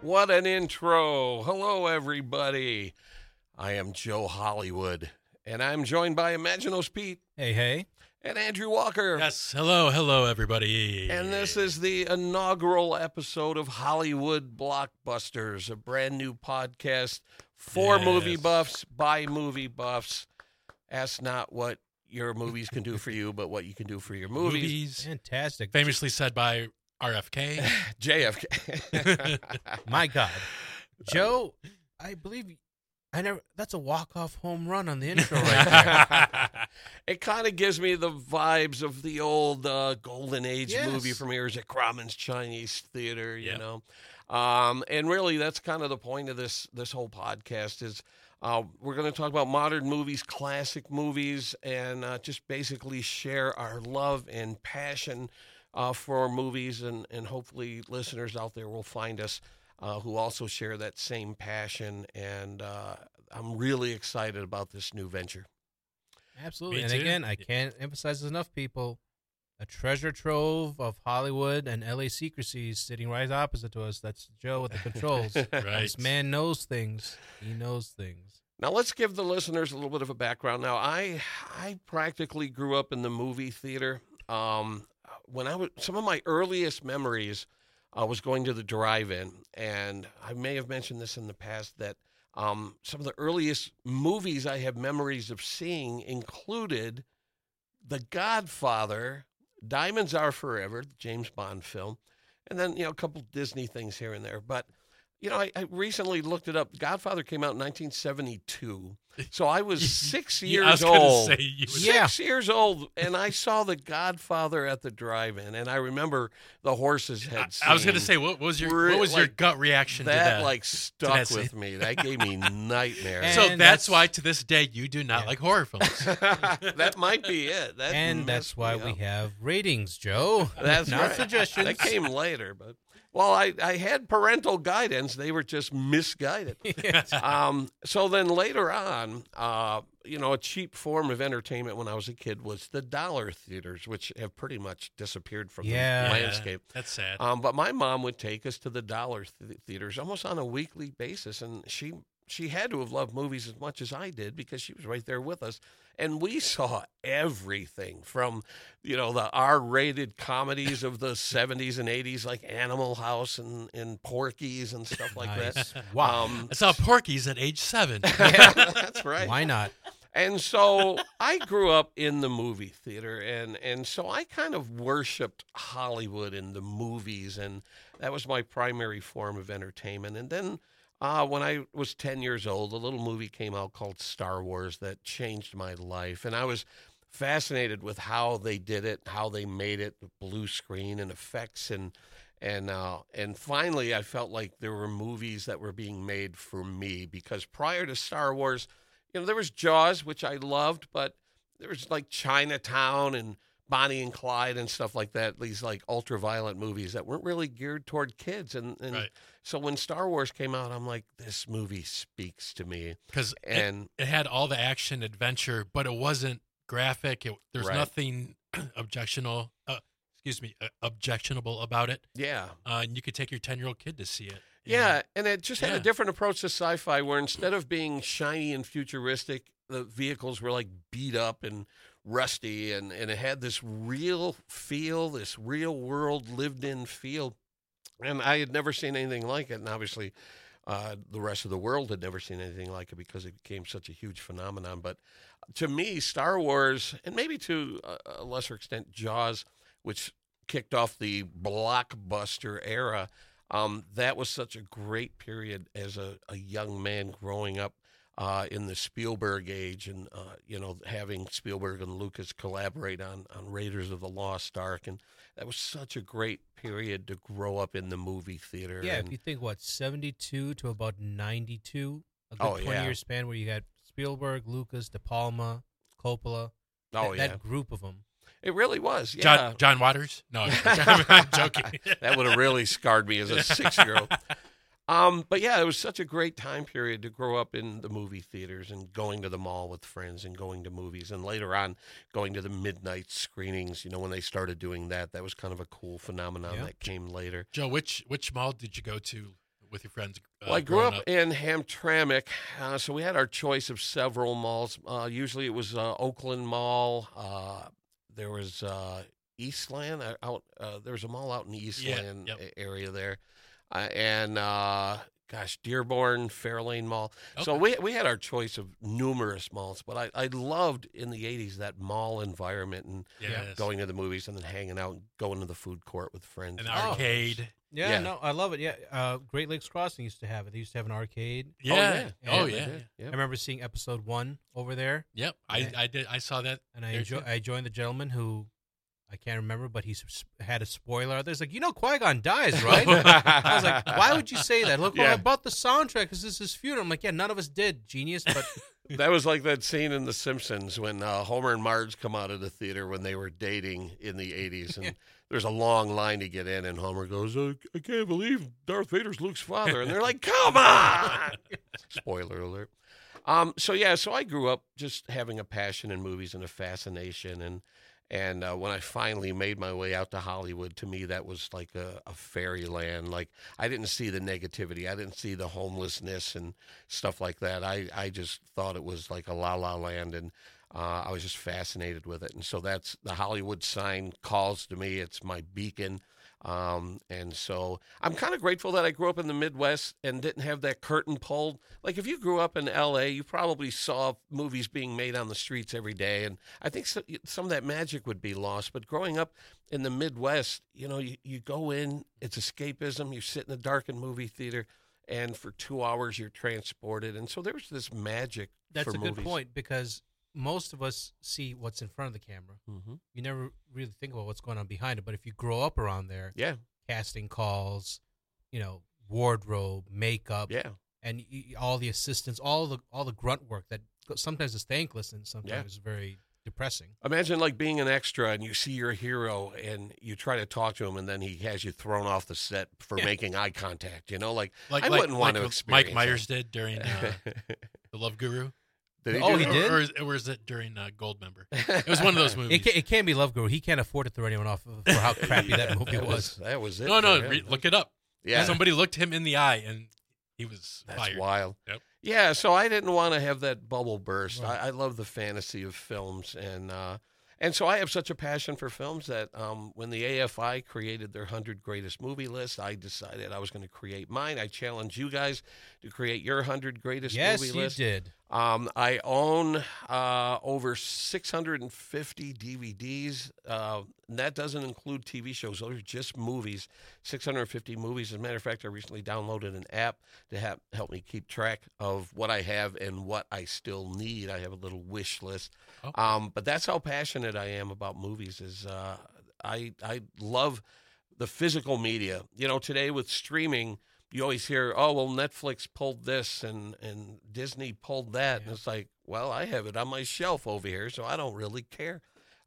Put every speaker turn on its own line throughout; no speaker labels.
What an intro. Hello, everybody. I am Joe Hollywood, and I'm joined by Imaginos Pete.
Hey.
And Andrew Walker.
Yes, hello, everybody.
And this is the inaugural episode of Hollywood Blockbusters, a brand new podcast for movie buffs, by movie buffs. Ask not what your movies can do for you, but what you can do for your movies.
Fantastic.
Famously said by RFK.
JFK.
My God. Joe, I believe that's a walk-off home run on the intro right there.
It kind of gives me the vibes of the old Golden Age movie premieres at Grauman's Chinese Theater, you know. And really, that's kind of the point of this whole podcast is we're going to talk about modern movies, classic movies, and just basically share our love and passion for movies, and hopefully listeners out there will find us who also share that same passion, and I'm really excited about this new venture.
Absolutely.
Me
And
too.
again, I can't emphasize this enough, people. A treasure trove of Hollywood and LA secrecies sitting right opposite to us. That's Joe with the controls.
Right.
This man knows things. He knows things.
Now, let's give the listeners a little bit of a background. Now, I practically grew up in the movie theater. Some of my earliest memories was going to the drive-in, and I may have mentioned this in the past that some of the earliest movies I have memories of seeing included The Godfather, Diamonds Are Forever, the James Bond film, and then, a couple Disney things here and there. But, I recently looked it up. Godfather came out in 1972. So I was 6 years old. Six years old, and I saw The Godfather at the drive-in, and I remember the horse's head scene.
I was going to say, what was your gut reaction to that?
That stuck with me. That gave me nightmares.
So that's why to this day you do not like horror films.
That might be it.
That's why we have ratings, Joe.
That's
not
right.
suggestions.
That came later, but I had parental guidance. They were just misguided. So then later on, a cheap form of entertainment when I was a kid was the dollar theaters, which have pretty much disappeared from the landscape.
That's sad.
But my mom would take us to the dollar theaters almost on a weekly basis, and she had to have loved movies as much as I did because she was right there with us. And we saw everything from, the R-rated comedies of the 70s and 80s, like Animal House and Porky's and stuff like that.
Wow.
I saw Porky's at age 7.
Yeah, that's right.
Why not?
And so I grew up in the movie theater, and so I kind of worshipped Hollywood and the movies, and that was my primary form of entertainment. And then when I was 10 years old, a little movie came out called Star Wars that changed my life. And I was fascinated with how they did it, how they made it, the blue screen and effects. And finally, I felt like there were movies that were being made for me, because prior to Star Wars, there was Jaws, which I loved, but there was like Chinatown and Bonnie and Clyde and stuff like that, these like ultra-violent movies that weren't really geared toward kids. And
Right.
So when Star Wars came out, I'm like, this movie speaks to me.
Because it had all the action, adventure, but it wasn't graphic. There's nothing objectionable about it.
Yeah.
And you could take your 10-year-old kid to see it.
Yeah, and it just had a different approach to sci-fi, where instead of being shiny and futuristic, the vehicles were like beat up and rusty, and it had this real feel, this real world lived in feel. And I had never seen anything like it. And obviously the rest of the world had never seen anything like it because it became such a huge phenomenon. But to me, Star Wars, and maybe to a lesser extent Jaws, which kicked off the blockbuster era, that was such a great period as a young man growing up in the Spielberg age, and having Spielberg and Lucas collaborate on Raiders of the Lost Ark, and that was such a great period to grow up in the movie theater.
Yeah,
and,
if you think 72 to about 92, a good 20-year span where you got Spielberg, Lucas, De Palma, Coppola, that group of them.
It really was. Yeah.
John Waters? No, I'm joking.
That would have really scarred me as a 6-year-old. But yeah, it was such a great time period to grow up in the movie theaters and going to the mall with friends and going to movies, and later on going to the midnight screenings. When they started doing that, that was kind of a cool phenomenon that came later.
Joe, which mall did you go to with your friends?
Well, I grew up in Hamtramck, so we had our choice of several malls. Usually it was Oakland Mall. There was Eastland. There was a mall out in the Eastland area there. Dearborn, Fairlane Mall. Okay. So we had our choice of numerous malls, but I loved in the 80s that mall environment and going to the movies and then hanging out and going to the food court with friends.
An arcade.
Yeah, no, I love it. Yeah, Great Lakes Crossing used to have it. They used to have an arcade.
Yeah.
I remember seeing episode 1 over there.
Yep, I did. I saw that.
And I joined the gentleman who, I can't remember, but he had a spoiler. There's like, Qui-Gon dies, right? I was like, why would you say that? Look, well, I bought the soundtrack because this is his funeral. I'm like, yeah, none of us did, genius. But
that was like that scene in The Simpsons when Homer and Marge come out of the theater when they were dating in the 80s. And there's a long line to get in. And Homer goes, I can't believe Darth Vader's Luke's father. And they're like, come on! Spoiler alert. So I grew up just having a passion in movies and a fascination. And when I finally made my way out to Hollywood, to me, that was like a fairyland. Like, I didn't see the negativity. I didn't see the homelessness and stuff like that. I just thought it was like a la-la land, and I was just fascinated with it. And so that's the Hollywood sign calls to me. It's my beacon. And so I'm kind of grateful that I grew up in the Midwest and didn't have that curtain pulled. Like, if you grew up in L.A., you probably saw movies being made on the streets every day, and I think some of that magic would be lost. But growing up in the Midwest, you go in, it's escapism. You sit in a darkened movie theater, and for 2 hours you're transported. And so there's this magic
for
movies.
That's a good point, because most of us see what's in front of the camera. Mm-hmm. You never really think about what's going on behind it. But if you grow up around there, casting calls, wardrobe, makeup, and all the assistants, all the grunt work that sometimes is thankless and sometimes is very depressing.
Imagine like being an extra and you see your hero and you try to talk to him and then he has you thrown off the set for making eye contact. I wouldn't want to experience
Mike Myers did during The Love Guru.
He did?
Or was it during Goldmember? It was one of those movies.
It can't be Love Guru. He can't afford to throw anyone off for how crappy that movie was.
That was it.
No, look it up. Yeah. Somebody looked him in the eye, and he was
That's
fired.
Wild.
Yep.
Yeah, so I didn't want to have that bubble burst. Right. I love the fantasy of films, and so I have such a passion for films that when the AFI created their 100 greatest movie list, I decided I was going to create mine. I challenge you guys to create your 100 greatest movie list.
Yes, you did.
I own over 650 DVDs. And that doesn't include TV shows. Those are just movies, 650 movies. As a matter of fact, I recently downloaded an app to help me keep track of what I have and what I still need. I have a little wish list. Oh. But that's how passionate I am about movies. I love the physical media. Today with streaming, you always hear, oh, well, Netflix pulled this and Disney pulled that. Yeah. And it's like, well, I have it on my shelf over here, so I don't really care.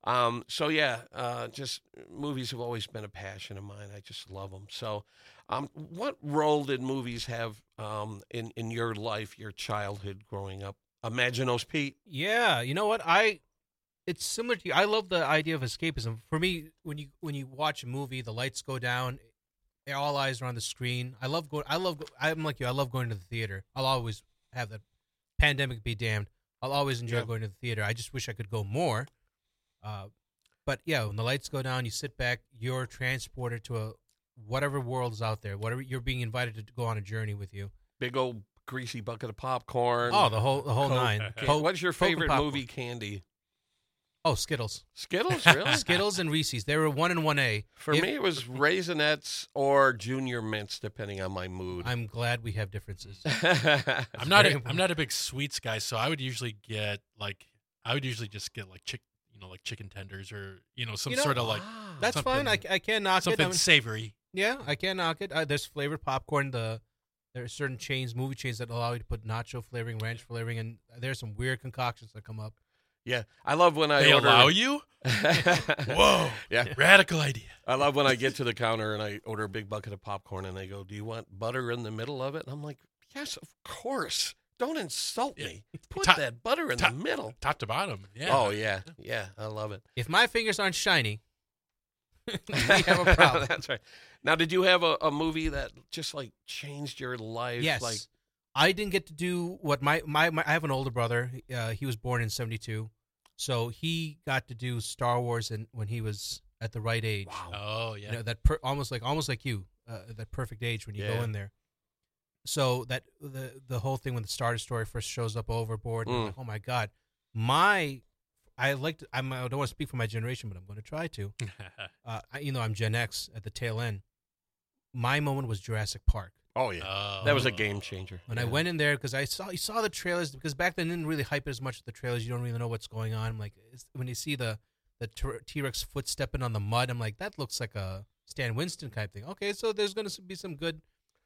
Just movies have always been a passion of mine. I just love them. So what role did movies have in your life, your childhood growing up? Imaginos Pete?
Yeah, you know what? It's similar to you. I love the idea of escapism. For me, when you watch a movie, the lights go down, all eyes are on the screen. I'm like you. I love going to the theater. I'll always have that. Pandemic be damned. I'll always enjoy going to the theater. I just wish I could go more. But yeah, when the lights go down, you sit back. You're transported to whatever world is out there. Whatever you're being invited to go on a journey with you.
Big old greasy bucket of popcorn.
Oh, the whole nine.
What's your favorite movie candy?
Oh, Skittles.
Skittles, really?
Skittles and Reese's. They were 1 and 1A.
For me, it was Raisinets or Junior Mints, depending on my mood.
I'm glad we have differences.
I'm not a big sweets guy, so I would usually just get chicken tenders or some sort of like.
That's fine. I can't knock
something it. Something savory.
Yeah, I can't knock it. There's flavored popcorn. There are certain movie chains that allow you to put nacho flavoring, ranch flavoring, and there's some weird concoctions that come up.
Yeah, I love when I order.
They allow you? Whoa.
Yeah.
Radical idea.
I love when I get to the counter and I order a big bucket of popcorn and they go, do you want butter in the middle of it? And I'm like, yes, of course. Don't insult me. Put that butter in the middle.
Top to bottom. Yeah.
Oh, yeah. Yeah, I love it.
If my fingers aren't shiny, we have a problem.
That's right. Now, did you have a movie that just like changed your life?
Yes.
Like,
I didn't get to do what my I have an older brother. He was born in 1972, so he got to do Star Wars when he was at the right age.
wow.
Oh yeah.
You know, that almost like you, that perfect age when you go
Yeah.
in there. So that the whole thing when the Star Destroyer first shows up overboard, and I'm like, oh my God, I don't want to speak for my generation, but I'm going to try to. I'm Gen X at the tail end. My moment was Jurassic Park.
Oh yeah,
Oh.
that was a game changer.
When I went in there, because you saw the trailers, because back then they didn't really hype it as much as the trailers. You don't really know what's going on. I'm like, when you see the T-Rex foot stepping on the mud, I'm like, that looks like a Stan Winston type thing. Okay, so there's going to be some good.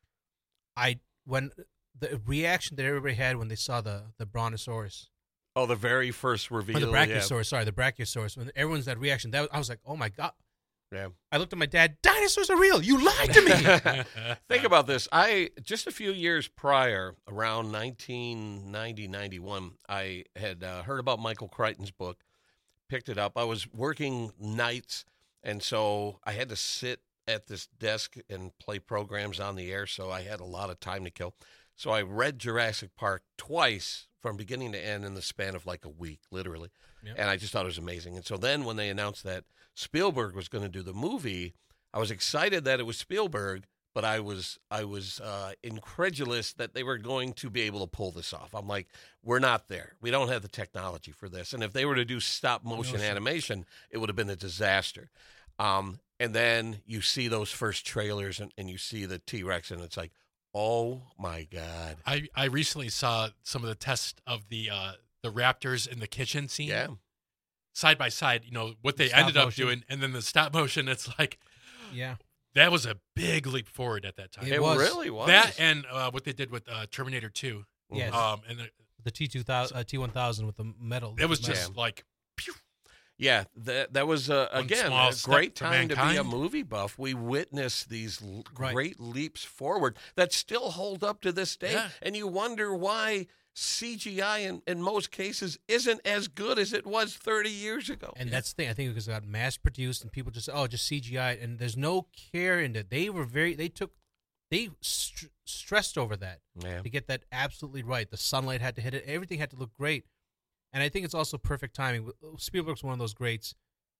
When the reaction that everybody had when they saw the Brontosaurus,
Oh, the very first reveal.
or the Brachiosaurus, sorry, the Brachiosaurus, when everyone's that reaction, I was like, oh my God.
Yeah.
I looked at my dad. Dinosaurs are real. You lied to me.
Think about this. Just a few years prior, around 1990, 91, I had heard about Michael Crichton's book, picked it up. I was working nights, and so I had to sit at this desk and play programs on the air, so I had a lot of time to kill. So I read Jurassic Park twice from beginning to end in the span of like a week, literally.
Yep.
And I just thought it was amazing. And so then when they announced that Spielberg was going to do the movie, I was excited that it was Spielberg, but I was incredulous that they were going to be able to pull this off. I'm like, we're not there. We don't have the technology for this. And if they were to do stop motion animation, it would have been a disaster. And then you see those first trailers and you see the T-Rex, and it's like, oh my God.
I recently saw some of the tests of the raptors in the kitchen scene.
Yeah.
Side by side, what they
Stop
ended up
motion.
doing, and then the stop motion. It's like
Yeah.
that was a big leap forward at that time.
It was.
really was.
That and what they did with Terminator 2.
Yes.
And
The T1000 with the metal.
it was
metal.
just like, pew.
Yeah, that was, again,
small
a
step
great
for
time to be a
mankind.
movie buff. We witnessed these
Right.
great leaps forward that still hold up to this day.
Yeah.
And you wonder why CGI in most cases isn't as good as it was 30 years ago.
And that's the thing. I think because it got mass produced and people just just CGI, and there's no care in it. They stressed over that
Yeah.
to get that absolutely right. The sunlight had to hit it. Everything had to look great. And I think it's also perfect timing. Spielberg's one of those greats.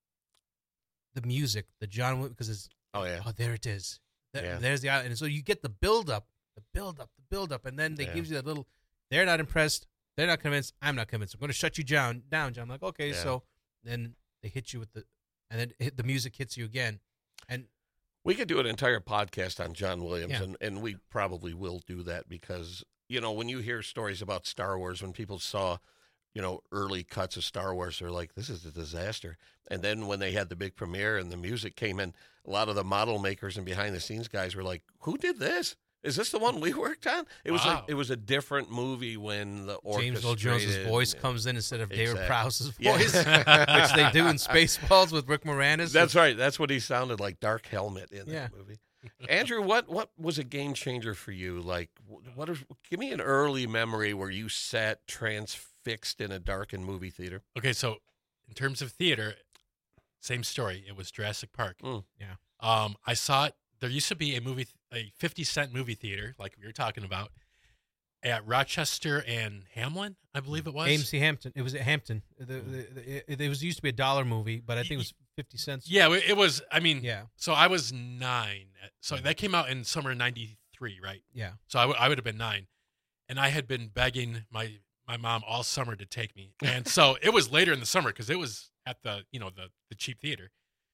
The music, the John Wick, because it's
Oh, yeah.
there it is.
Yeah.
There's the and so you get the build up, and then they
Yeah.
gives you that little. They're not impressed. They're not convinced. I'm not convinced. I'm going to shut you down, John. I'm like, okay.
Yeah.
So then they hit you with and then the music hits you again, and
We could do an entire podcast on John Williams,
Yeah.
and we probably will do that because, when you hear stories about Star Wars, when people saw, early cuts of Star Wars, they're like, this is a disaster. And then when they had the big premiere and the music came in, a lot of the model makers and behind-the-scenes guys were like, who did this? Is this the one we worked on? It was
Wow.
it was a different movie when the orchestrated.
James Earl Jones' voice comes in instead of David
Exactly.
Prowse's
Yeah.
voice, which they do in Spaceballs with Rick Moranis.
That's right. That's what he sounded like, Dark Helmet in
Yeah.
that movie. Andrew, what was a game changer for you? Like, give me an early memory where you sat transfixed in a darkened movie theater.
Okay, so in terms of theater, same story. It was Jurassic Park.
Mm.
Yeah.
I saw it. There used to be a 50-cent movie theater, like we were talking about, at Rochester and Hamlin, I believe it was.
AMC Hampton. It was at Hampton. It was used to be a $1 movie, but I think it was 50 cents.
Yeah, it was. I mean,
Yeah.
So I was 9. So that came out in summer '93, right?
Yeah.
So I would have been 9, and I had been begging my mom all summer to take me, and so it was later in the summer because it was at the the cheap theater,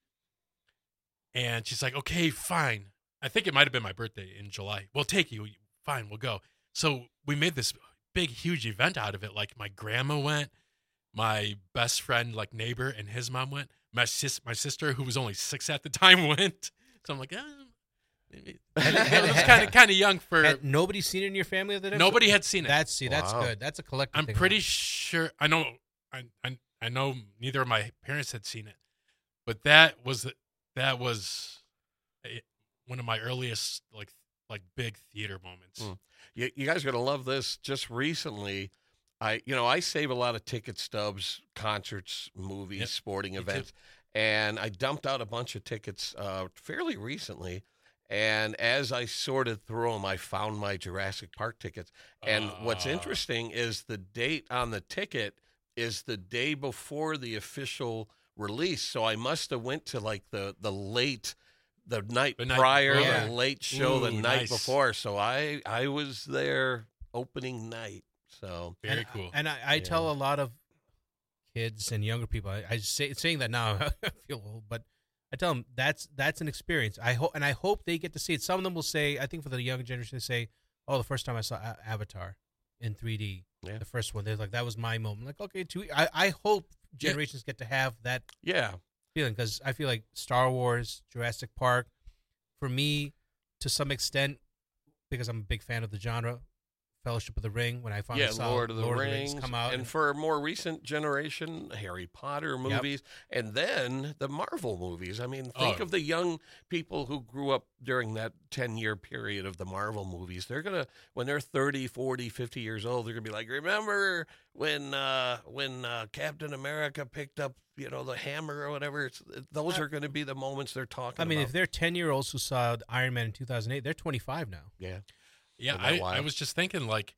and she's like, okay, fine. I think it might have been my birthday in July. We'll take you. Fine, we'll go. So we made this big, huge event out of it. Like my grandma went, my best friend, like neighbor, and his mom went. My sister, who was only 6 at the time, went. So I'm like, maybe. I was kind of young for.
Had nobody seen it in your family at the time?
Nobody had seen it.
That's
Wow.
good. That's a collective
I'm
thing.
pretty sure. I know. I know neither of my parents had seen it, but that was one of my earliest like big theater moments.
Mm. You guys are going to love this. Just recently, I save a lot of ticket stubs, concerts, movies,
Yep,
sporting
me
events. and I dumped out a bunch of tickets fairly recently. And as I sorted through them, I found my Jurassic Park tickets. And what's interesting is the date on the ticket is the day before the official release. So I must have went to like the night prior,
yeah.
the late show the night
nice.
before. So I was there opening night. So
Very cool.
And I tell a lot of kids and younger people, saying that now, I feel old, but I tell them that's an experience. I hope they get to see it. Some of them will say, I think for the younger generation, they say, "Oh, the first time I saw Avatar in 3D, the first one, they're like, that was my moment." Like, okay, I hope generations get to have that feeling, because I feel like Star Wars, Jurassic Park, for me, to some extent, because I'm a big fan of the genre, Fellowship of the Ring, when I finally saw
Lord of the Rings
come out.
And for a more recent generation, Harry Potter movies, and then the Marvel movies. I mean, think of the young people who grew up during that 10-year period of the Marvel movies. They're going to, when they're 30, 40, 50 years old, they're going to be like, remember when Captain America picked up, the hammer or whatever? Those are going to be the moments they're talking about.
I mean, if they're 10-year-olds who saw Iron Man in 2008, they're 25 now.
Yeah.
Yeah, I was just thinking, like,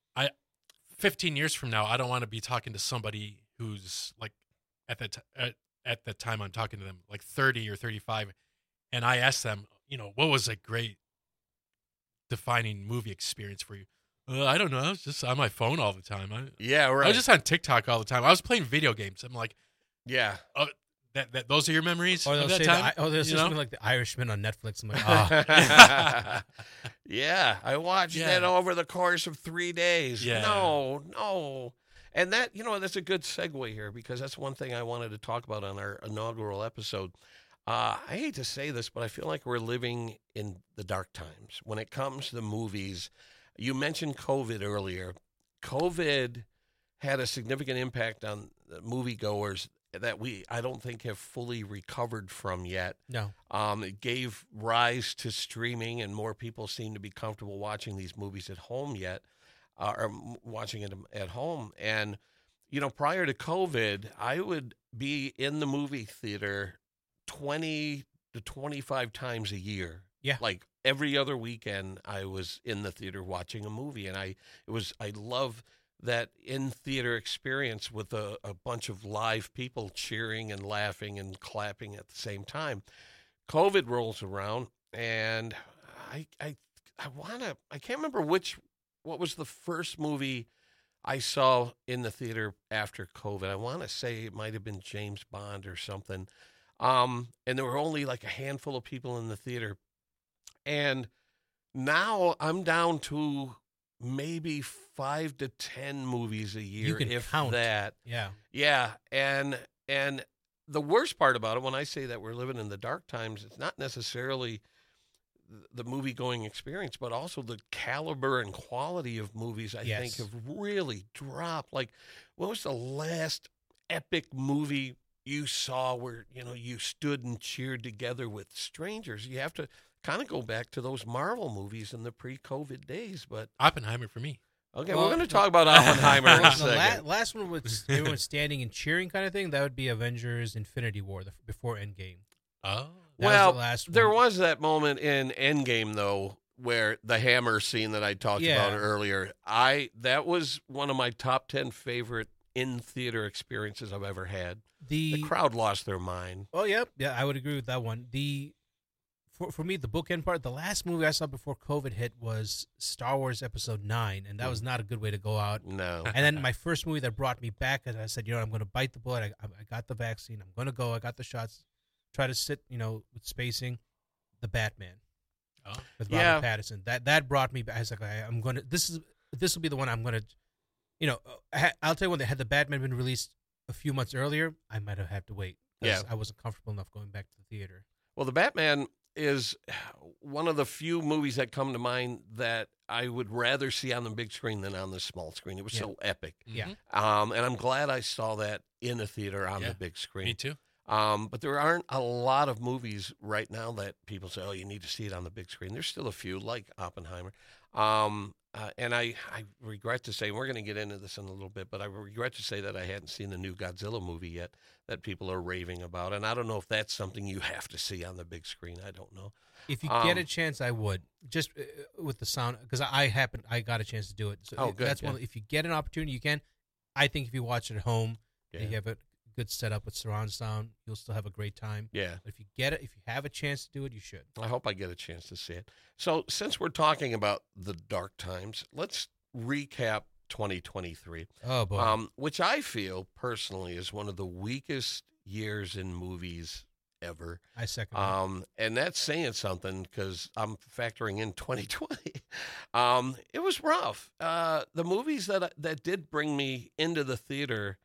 15 years from now, I don't want to be talking to somebody who's like at the time I'm talking to them, like 30 or 35, and I ask them, what was a great defining movie experience for you? I don't know. I was just on my phone all the time.
Yeah, right.
I was just on TikTok all the time. I was playing video games. I'm like,
yeah.
Those are your memories
Or
of
they'll
that
say,
time?
there's something like The Irishman on Netflix. I'm like,
Yeah, I watched that over the course of 3 days.
Yeah.
No. And that, that's a good segue here, because that's one thing I wanted to talk about on our inaugural episode. I hate to say this, but I feel like we're living in the dark times when it comes to movies. You mentioned COVID earlier. COVID had a significant impact on moviegoers that I don't think have fully recovered from yet.
no.
It gave rise to streaming, and more people seem to be comfortable watching these movies at home or watching it at home. And, prior to COVID, I would be in the movie theater 20 to 25 times a year.
Yeah.
Like every other weekend, I was in the theater watching a movie, and I love that in-theater experience with a bunch of live people cheering and laughing and clapping at the same time. COVID rolls around, and I can't remember what was the first movie I saw in the theater after COVID. I want to say it might have been James Bond or something. And there were only like a handful of people in the theater. And now I'm down to maybe 5 to 10 movies a year,
You can
if
count.
that.
Yeah.
Yeah, and the worst part about it, when I say that we're living in the dark times, it's not necessarily the movie-going experience, but also the caliber and quality of movies, I think, have really dropped. Like, what was the last epic movie you saw where, you stood and cheered together with strangers? You have to kind of go back to those Marvel movies in the pre-COVID days, but
Oppenheimer for me.
okay, we're going to talk about Oppenheimer in a
The
second.
last one was everyone standing and cheering kind of thing. That would be Avengers Infinity War, before Endgame.
Oh.
That was the last
there
one.
was that moment in Endgame, though, where the hammer scene that I talked about earlier, that was one of my top 10 favorite in-theater experiences I've ever had. The crowd lost their mind.
Oh, yeah, I would agree with that one. For me, the bookend part, the last movie I saw before COVID hit was Star Wars Episode 9, and that was not a good way to go out.
No.
And then my first movie that brought me back, and I said, I'm going to bite the bullet. I got the vaccine. I'm going to go. I got the shots. Try to sit, with spacing. The Batman.
Oh.
With Robert Pattinson. That brought me back. I was like, I'm going to. This will be the one I'm going to. I'll tell you when had the Batman been released a few months earlier, I might have had to wait. Yeah. I wasn't comfortable enough going back to the theater.
Well, the Batman is one of the few movies that come to mind that I would rather see on the big screen than on the small screen. It was so epic.
Yeah.
And I'm glad I saw that in a theater on the big screen.
Me too.
But there aren't a lot of movies right now that people say, oh, you need to see it on the big screen. There's still a few, like Oppenheimer. and I regret to say, and we're going to get into this in a little bit, but I regret to say that I hadn't seen the new Godzilla movie yet that people are raving about. And I don't know if that's something you have to see on the big screen. I don't know.
If you get a chance, I would, just with the sound, because I got a chance to do it. So
good.
That's one. If you get an opportunity, you can. I think if you watch it at home,
Yeah.
you have a good setup with surround sound, you'll still have a great time.
Yeah.
But if you have a chance to do it, you should.
I hope I get a chance to see it. So since we're talking about the dark times, let's recap 2023,
Oh boy.
which I feel personally is one of the weakest years in movies ever.
I second that.
And that's saying something because I'm factoring in 2020. It was rough. The movies that did bring me into the theater,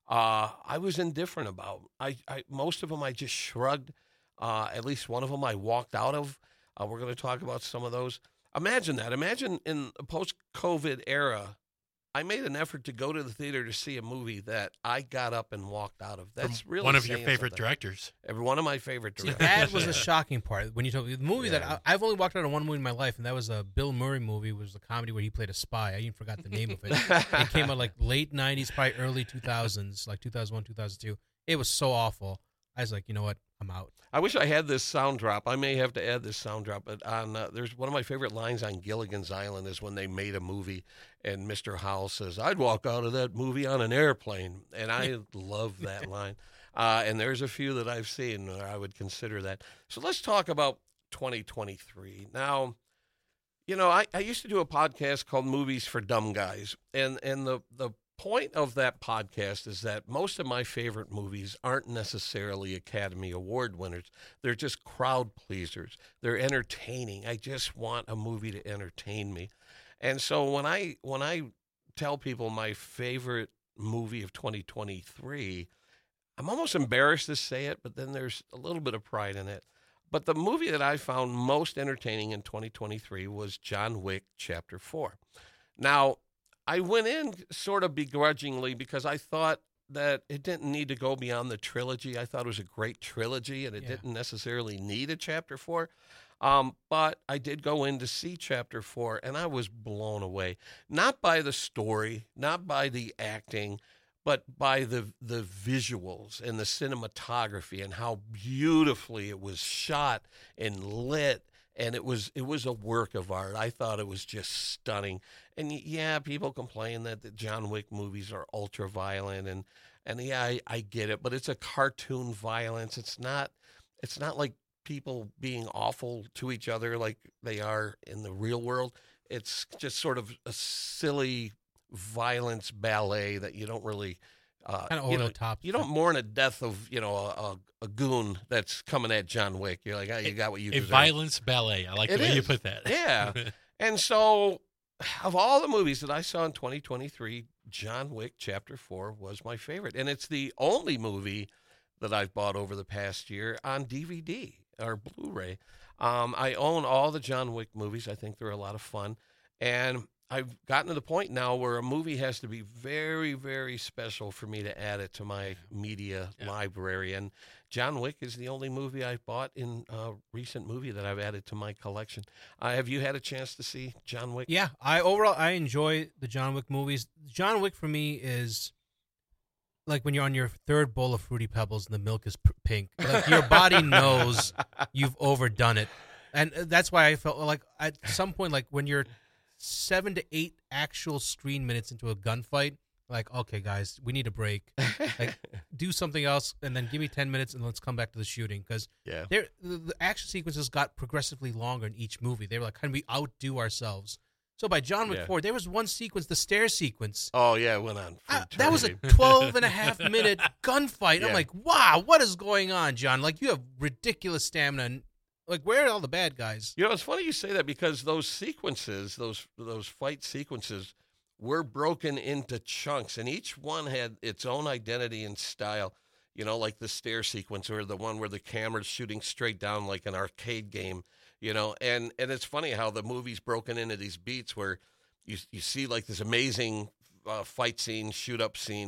I was indifferent about. I most of them I just shrugged. At least one of them I walked out of. We're going to talk about some of those. Imagine that. Imagine in the post-COVID era, I made an effort to go to the theater to see a movie that I got up and walked out of. That's
From
really
one of your
saying
favorite
something.
directors.
Every one of my favorite
See,
directors.
that was the shocking part when you told me the movie
Yeah.
that I've only walked out of one movie in my life, and that was a Bill Murray movie. It was a comedy where he played a spy. I even forgot the name of it. It came out like late '90s, probably early 2000s, like 2001, 2002. It was so awful. I was like, you know what? I'm out.
I wish I had this sound drop. I may have to add this sound drop. But there's one of my favorite lines on Gilligan's Island is when they made a movie and Mr. Howell says, "I'd walk out of that movie on an airplane," and I love that line. And there's a few that I've seen where I would consider that. So let's talk about 2023 now. You know, I used to do a podcast called Movies for Dumb Guys, and the point of that podcast is that most of my favorite movies aren't necessarily Academy Award winners. They're just crowd pleasers. They're entertaining. I just want a movie to entertain me. And so when I tell people my favorite movie of 2023, I'm almost embarrassed to say it, but then there's a little bit of pride in it. But the movie that I found most entertaining in 2023 was John Wick Chapter 4. Now, I went in sort of begrudgingly because I thought that it didn't need to go beyond the trilogy. I thought it was a great trilogy, and it didn't necessarily need a Chapter 4. But I did go in to see Chapter 4, and I was blown away. Not by the story, not by the acting, but by the visuals and the cinematography and how beautifully it was shot and lit. And it was a work of art. I thought it was just stunning. And yeah, people complain that the John Wick movies are ultra violent, and yeah, I get it, but it's a cartoon violence. It's not like people being awful to each other like they are in the real world. It's just sort of a silly violence ballet that you don't really
Kind of over the top.
You don't mourn a death of a goon that's coming at John Wick. You're like, oh, you got what you deserve.
A violence ballet. I like the way you put that.
Yeah. And so, of all the movies that I saw in 2023, John Wick Chapter 4 was my favorite. And it's the only movie that I've bought over the past year on DVD or Blu-ray. I own all the John Wick movies. I think they're a lot of fun. And I've gotten to the point now where a movie has to be very, very special for me to add it to my media library. And John Wick is the only movie I've bought in a recent movie that I've added to my collection. Have you had a chance to see John Wick?
Yeah, I enjoy the John Wick movies. John Wick for me is like when you're on your third bowl of Fruity Pebbles and the milk is pink. Like your body knows you've overdone it. And that's why I felt like at some point, like when you're 7 to 8 actual screen minutes into a gunfight, like, okay, guys, we need a break. Like, do something else, and then give me 10 minutes, and let's come back to the shooting. Because the action sequences got progressively longer in each movie. They were like, can we outdo ourselves? So by John Wick 4, there was one sequence, the stair sequence.
Oh, yeah, it went on.
That was a 12-and-a-half-minute gunfight.
Yeah.
I'm like, wow, what is going on, John? Like, you have ridiculous stamina. And, like, where are all the bad guys?
You know, it's funny you say that because those sequences, those fight sequences, were broken into chunks, and each one had its own identity and style. You know, like the stair sequence or the one where the camera's shooting straight down like an arcade game. You know, and it's funny how the movie's broken into these beats where you see like this amazing fight scene, shoot up scene,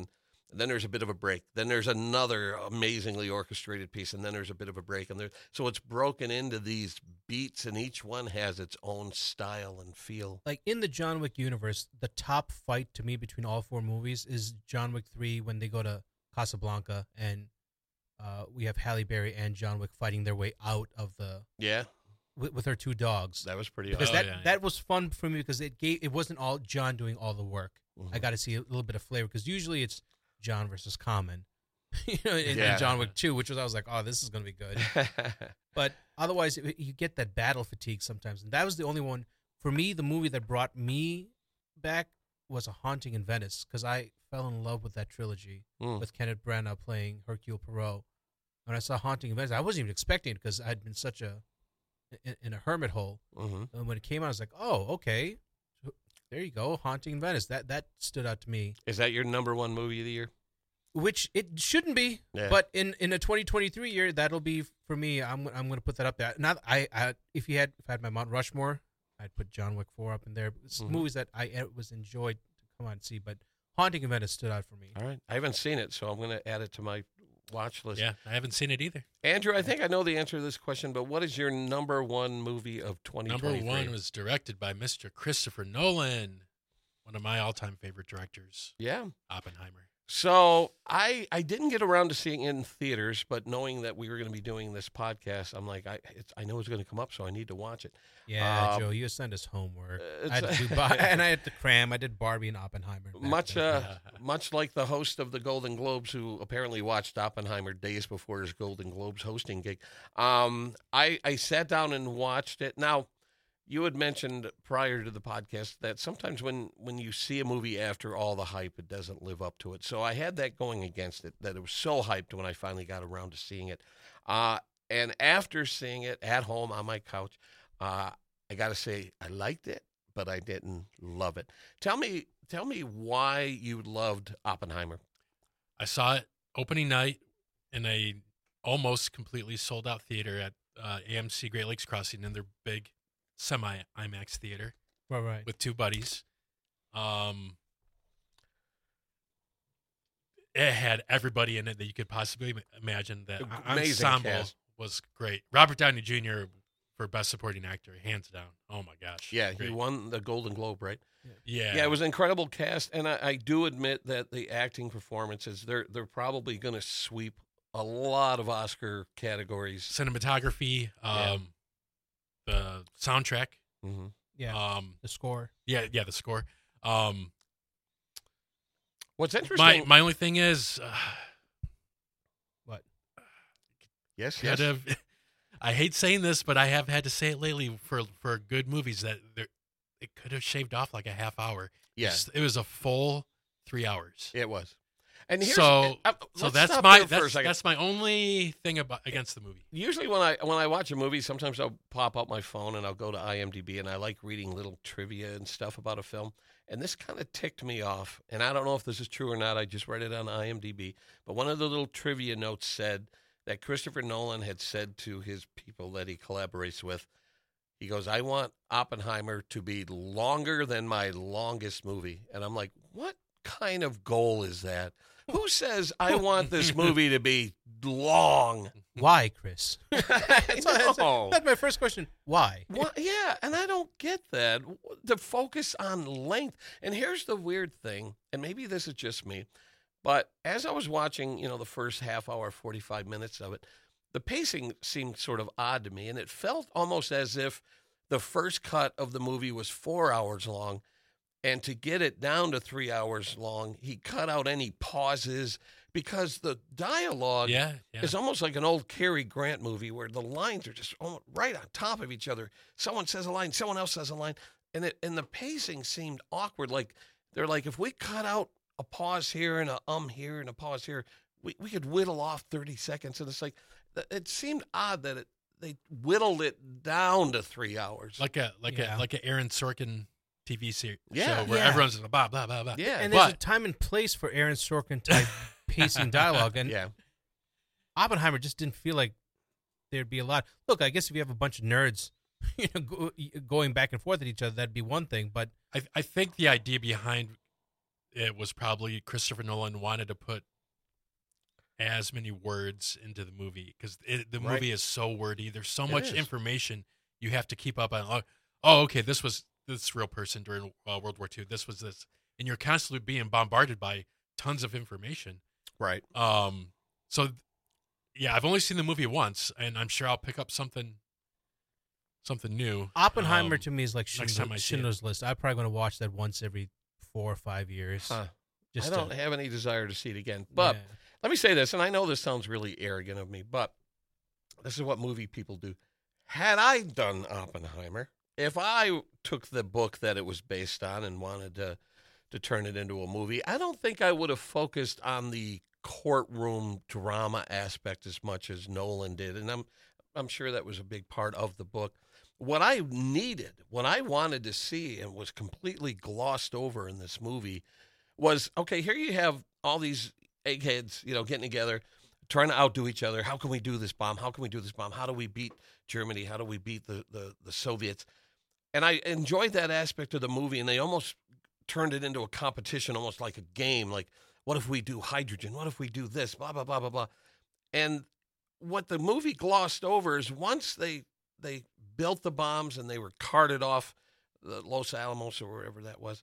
then there's a bit of a break. Then there's another amazingly orchestrated piece, and then there's a bit of a break. So it's broken into these beats, and each one has its own style and feel.
Like in the John Wick universe, the top fight to me between all 4 movies is John Wick 3 when they go to Casablanca and we have Halle Berry and John Wick fighting their way out of the with her 2 dogs.
That was pretty
because
awesome.
that was fun for me because it wasn't all John doing all the work. Mm-hmm. I got to see a little bit of flavor because usually it's John versus Common, in John Wick 2, which was I was like, oh, this is gonna be good. But otherwise, you get that battle fatigue sometimes, and that was the only one for me. The movie that brought me back was A Haunting in Venice because I fell in love with that trilogy with Kenneth Branagh playing Hercule Poirot. When I saw Haunting in Venice, I wasn't even expecting it because I'd been such in a hermit hole. Mm-hmm. And when it came out, I was like, oh, okay. There you go, Haunting in Venice. That stood out to me.
Is that your number 1 movie of the year?
Which it shouldn't be, but in a 2023 year, that'll be for me. I'm going to put that up there. Not if I had my Mount Rushmore, I'd put John Wick 4 up in there. It's movies that I was enjoyed to come out and see, but Haunting in Venice stood out for me.
All right, I haven't seen it, so I'm going to add it to my watch list.
Yeah, I haven't seen it either.
Andrew, I think I know the answer to this question, but what is your number 1 movie of 2023?
Number 1 was directed by Mr. Christopher Nolan, one of my all-time favorite directors.
Yeah.
Oppenheimer.
So I didn't get around to seeing it in theaters, but knowing that we were going to be doing this podcast, I'm like, I know it's going to come up, so I need to watch it.
Yeah, Joe, you sent us homework. I had to and I had to cram. I did Barbie and Oppenheimer.
Much like the host of the Golden Globes, who apparently watched Oppenheimer days before his Golden Globes hosting gig. I sat down and watched it. Now, you had mentioned prior to the podcast that sometimes when you see a movie after all the hype, it doesn't live up to it. So I had that going against it, that it was so hyped when I finally got around to seeing it. And after seeing it at home on my couch, I got to say I liked it, but I didn't love it. Tell me why you loved Oppenheimer.
I saw it opening night in a almost completely sold out theater at AMC Great Lakes Crossing in their big semi-IMAX theater,
right,
with 2 buddies. It had everybody in it that you could possibly imagine. That ensemble was great. Robert Downey Jr. for Best Supporting Actor, hands down. Oh my gosh!
Yeah,
great.
He won the Golden Globe, right?
Yeah,
it was an incredible cast, and I do admit that the acting performances they're probably going to sweep a lot of Oscar categories.
Cinematography. The soundtrack,
the score,
the score.
What's interesting?
My only thing is,
what?
Yes.
I hate saying this, but I have had to say it lately for good movies that it could have shaved off like a half hour.
Yes,
it was a full 3 hours.
It was. And here's,
so that's my only thing against the movie.
Usually when I watch a movie, sometimes I'll pop out my phone and I'll go to IMDb, and I like reading little trivia and stuff about a film. And this kind of ticked me off. And I don't know if this is true or not. I just read it on IMDb. But one of the little trivia notes said that Christopher Nolan had said to his people that he collaborates with, he goes, I want Oppenheimer to be longer than my longest movie. And I'm like, what kind of goal is that? Who says I want this movie to be long?
Why, Chris? That's my first question. Why?
Well, yeah, and I don't get that. The focus on length. And here's the weird thing, and maybe this is just me, but as I was watching, the first half hour, 45 minutes of it, the pacing seemed sort of odd to me, and it felt almost as if the first cut of the movie was 4 hours long. And to get it down to 3 hours long, he cut out any pauses because the dialogue is almost like an old Cary Grant movie where the lines are just right on top of each other. Someone says a line, someone else says a line, and the pacing seemed awkward. Like they're like, if we cut out a pause here and a here and a pause here, we could whittle off 30 seconds. And it's like it seemed odd that they whittled it down to 3 hours,
like a Aaron Sorkin TV series show where everyone's like, blah, blah, blah, blah.
Yeah, and there's a time and place for Aaron Sorkin type pacing dialogue. And Oppenheimer just didn't feel like there'd be a lot. Look, I guess if you have a bunch of nerds going back and forth at each other, that'd be one thing. But
I think the idea behind it was probably Christopher Nolan wanted to put as many words into the movie because the
Right.
movie is so wordy. There's so
It
much
is.
information you have to keep up on. Oh, okay, this was this real person during World War II. This was this, and you're constantly being bombarded by tons of information.
Right.
So yeah, I've only seen the movie once, and I'm sure I'll pick up something new.
Oppenheimer to me is like
next time I see it.
Schindler's List. I'm probably going to watch that once every 4 or 5 years.
Huh.
Just
I don't
to-
have any desire to see it again. But
yeah.
let me say this, and I know this sounds really arrogant of me, but this is what movie people do. Had I done Oppenheimer, if I took the book that it was based on and wanted to turn it into a movie, I don't think I would have focused on the courtroom drama aspect as much as Nolan did. And I'm sure that was a big part of the book. What I needed, what I wanted to see and was completely glossed over in this movie was, okay, here you have all these eggheads, getting together, trying to outdo each other. How can we do this bomb? How can we do this bomb? How do we beat Germany? How do we beat the Soviets? And I enjoyed that aspect of the movie, and they almost turned it into a competition, almost like a game. Like, what if we do hydrogen? What if we do this? Blah, blah, blah, blah, blah. And what the movie glossed over is once they built the bombs and they were carted off the Los Alamos or wherever that was,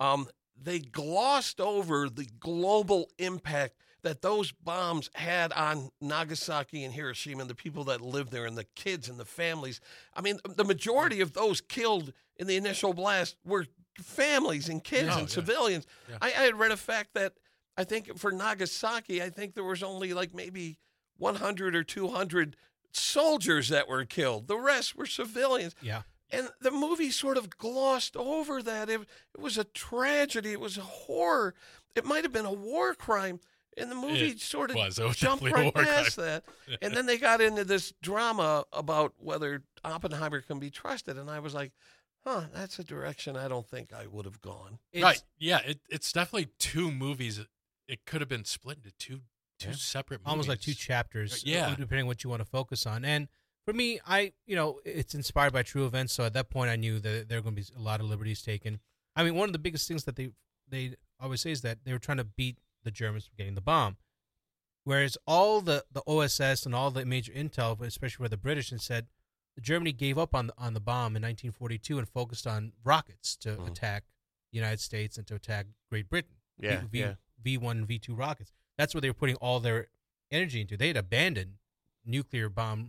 they glossed over the global impact that those bombs had on Nagasaki and Hiroshima and the people that lived there and the kids and the families. I mean, the majority of those killed in the initial blast were families and kids and civilians.
Yeah.
I had read a fact that I think for Nagasaki, I think there was only like maybe 100 or 200 soldiers that were killed. The rest were civilians.
Yeah.
And the movie sort of glossed over that. It was a tragedy. It was a horror. It might have been a war crime. And the movie
It
sort of
was
jumped
definitely a
right
war
past
crime.
that. And then they got into this drama about whether Oppenheimer can be trusted. And I was like, that's a direction I don't think I would have gone.
Right. Yeah, it's definitely two movies. It could have been split into two separate movies.
Almost like 2 chapters.
Yeah.
Depending on what you want to focus on. And for me, it's inspired by true events. So at that point, I knew that there were going to be a lot of liberties taken. I mean, one of the biggest things that they always say is that they were trying to beat the Germans from getting the bomb. Whereas all the OSS and all the major intel, especially with the British, and said Germany gave up on the bomb in 1942 and focused on rockets to attack the United States and to attack Great Britain. V1 and V2 rockets. That's where they were putting all their energy into. They had abandoned the nuclear bomb.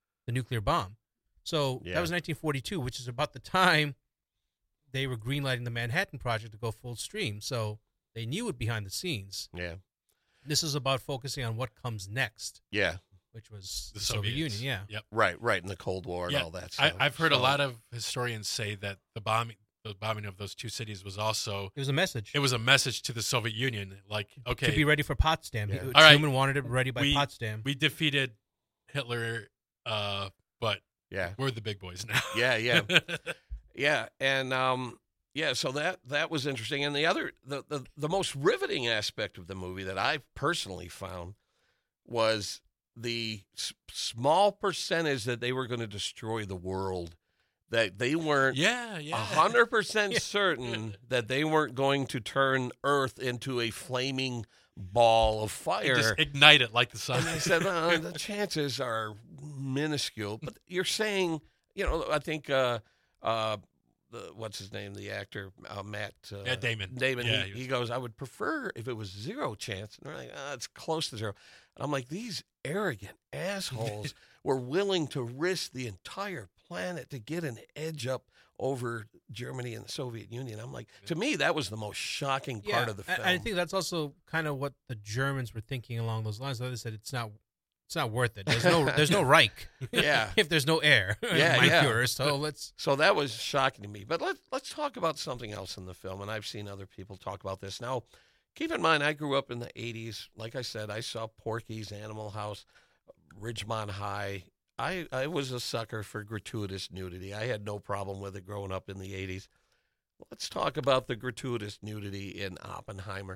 So that was 1942, which is about the time they were greenlighting the Manhattan Project to go full stream. So they knew it behind the scenes.
Yeah.
This is about focusing on what comes next.
Yeah.
Which was
the
Soviet
Soviets.
Union. Yeah.
Yep.
Right. In the Cold War and all that stuff.
I've heard a lot of historians say that the bombing of those two cities was also
It was a message.
it was a message to the Soviet Union. Like, okay,
to be ready for Potsdam.
Yeah.
Truman
All right.
wanted it ready by Potsdam.
we defeated Hitler, but
Yeah.
we're the big boys now.
Yeah. Yeah. And so that was interesting. And the other the most riveting aspect of the movie that I personally found was the small percentage that they were going to destroy the world, that they weren't 100% certain that they weren't going to turn Earth into a flaming ball of fire.
Just ignite it like the sun.
And I said, well, the chances are minuscule. But you're saying, I think, what's his name, the actor, Matt
Damon.
Damon,
Yeah,
he goes, I would prefer if it was 0 chance. And they're like, it's close to 0. And I'm like, these arrogant assholes were willing to risk the entire planet to get an edge up over Germany and the Soviet Union. I'm like, to me, that was the most shocking part of the film.
I think that's also kind of what the Germans were thinking along those lines. They said it's not worth it. There's no Reich.
Yeah.
If there's no air.
Yeah,
my
yeah.
Führer,
So that was shocking to me. But let's talk about something else in the film, and I've seen other people talk about this. Now, keep in mind, I grew up in the 80s. Like I said, I saw Porky's, Animal House, Ridgemont High. I was a sucker for gratuitous nudity. I had no problem with it growing up in the 80s. Let's talk about the gratuitous nudity in Oppenheimer.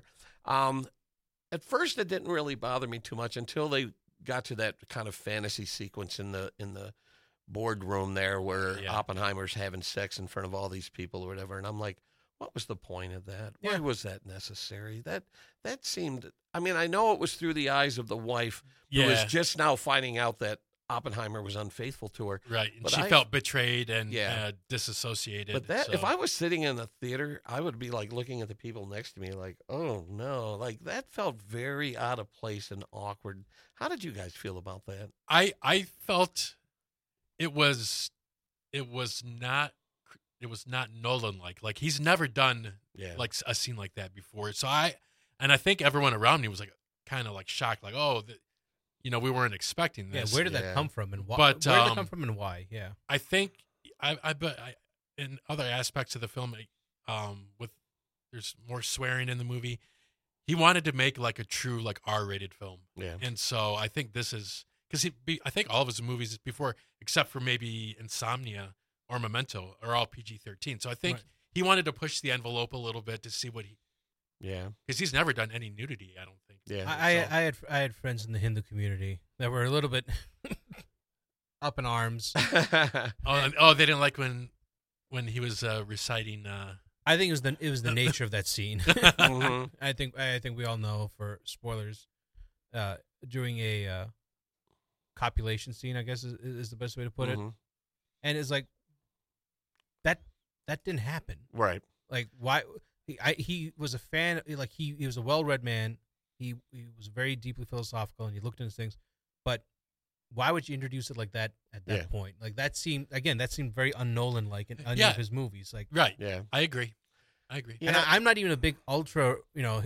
At first, it didn't really bother me too much until they got to that kind of fantasy sequence in the boardroom there where Oppenheimer's having sex in front of all these people or whatever. And I'm like, what was the point of that?
Yeah.
Why was that necessary? That seemed. I mean, I know it was through the eyes of the wife who was just now finding out that Oppenheimer was unfaithful to her.
Right. And
But
she felt betrayed and disassociated.
But that,
so.
if I was sitting in the theater, I would be like looking at the people next to me like, oh no, like that felt very out of place and awkward. How did you guys feel about that?
I felt it was not Nolan like he's never done like a scene like that before. So I think everyone around me was like kind of like shocked, like, oh, we weren't expecting this.
Yeah, where did that come from and why?
But,
where did it come from and why? Yeah,
I think I in other aspects of the film, with there's more swearing in the movie. He wanted to make like a true like R-rated film.
Yeah.
And so I think this is because I think all of his movies before, except for maybe Insomnia or Memento, are all PG-13. So I think he wanted to push the envelope a little bit to see what he.
Yeah.
Because he's never done any nudity, I don't think.
Yeah.
I had friends in the Hindu community that were a little bit up in arms.
Oh, they didn't like when he was reciting.
I think it was the nature of that scene.
Mhm.
I think we all know, for spoilers, during a copulation scene, I guess is the best way to put it.
Mhm.
And it's like that didn't happen.
Right.
Like, why? He was a fan. Like, he was a well-read man. He was very deeply philosophical, and he looked into things. But why would you introduce it like that at that point? Like, that seemed very un-Nolan-like in any of his movies. Like,
right.
Yeah.
I agree.
Yeah.
And I'm not even a big ultra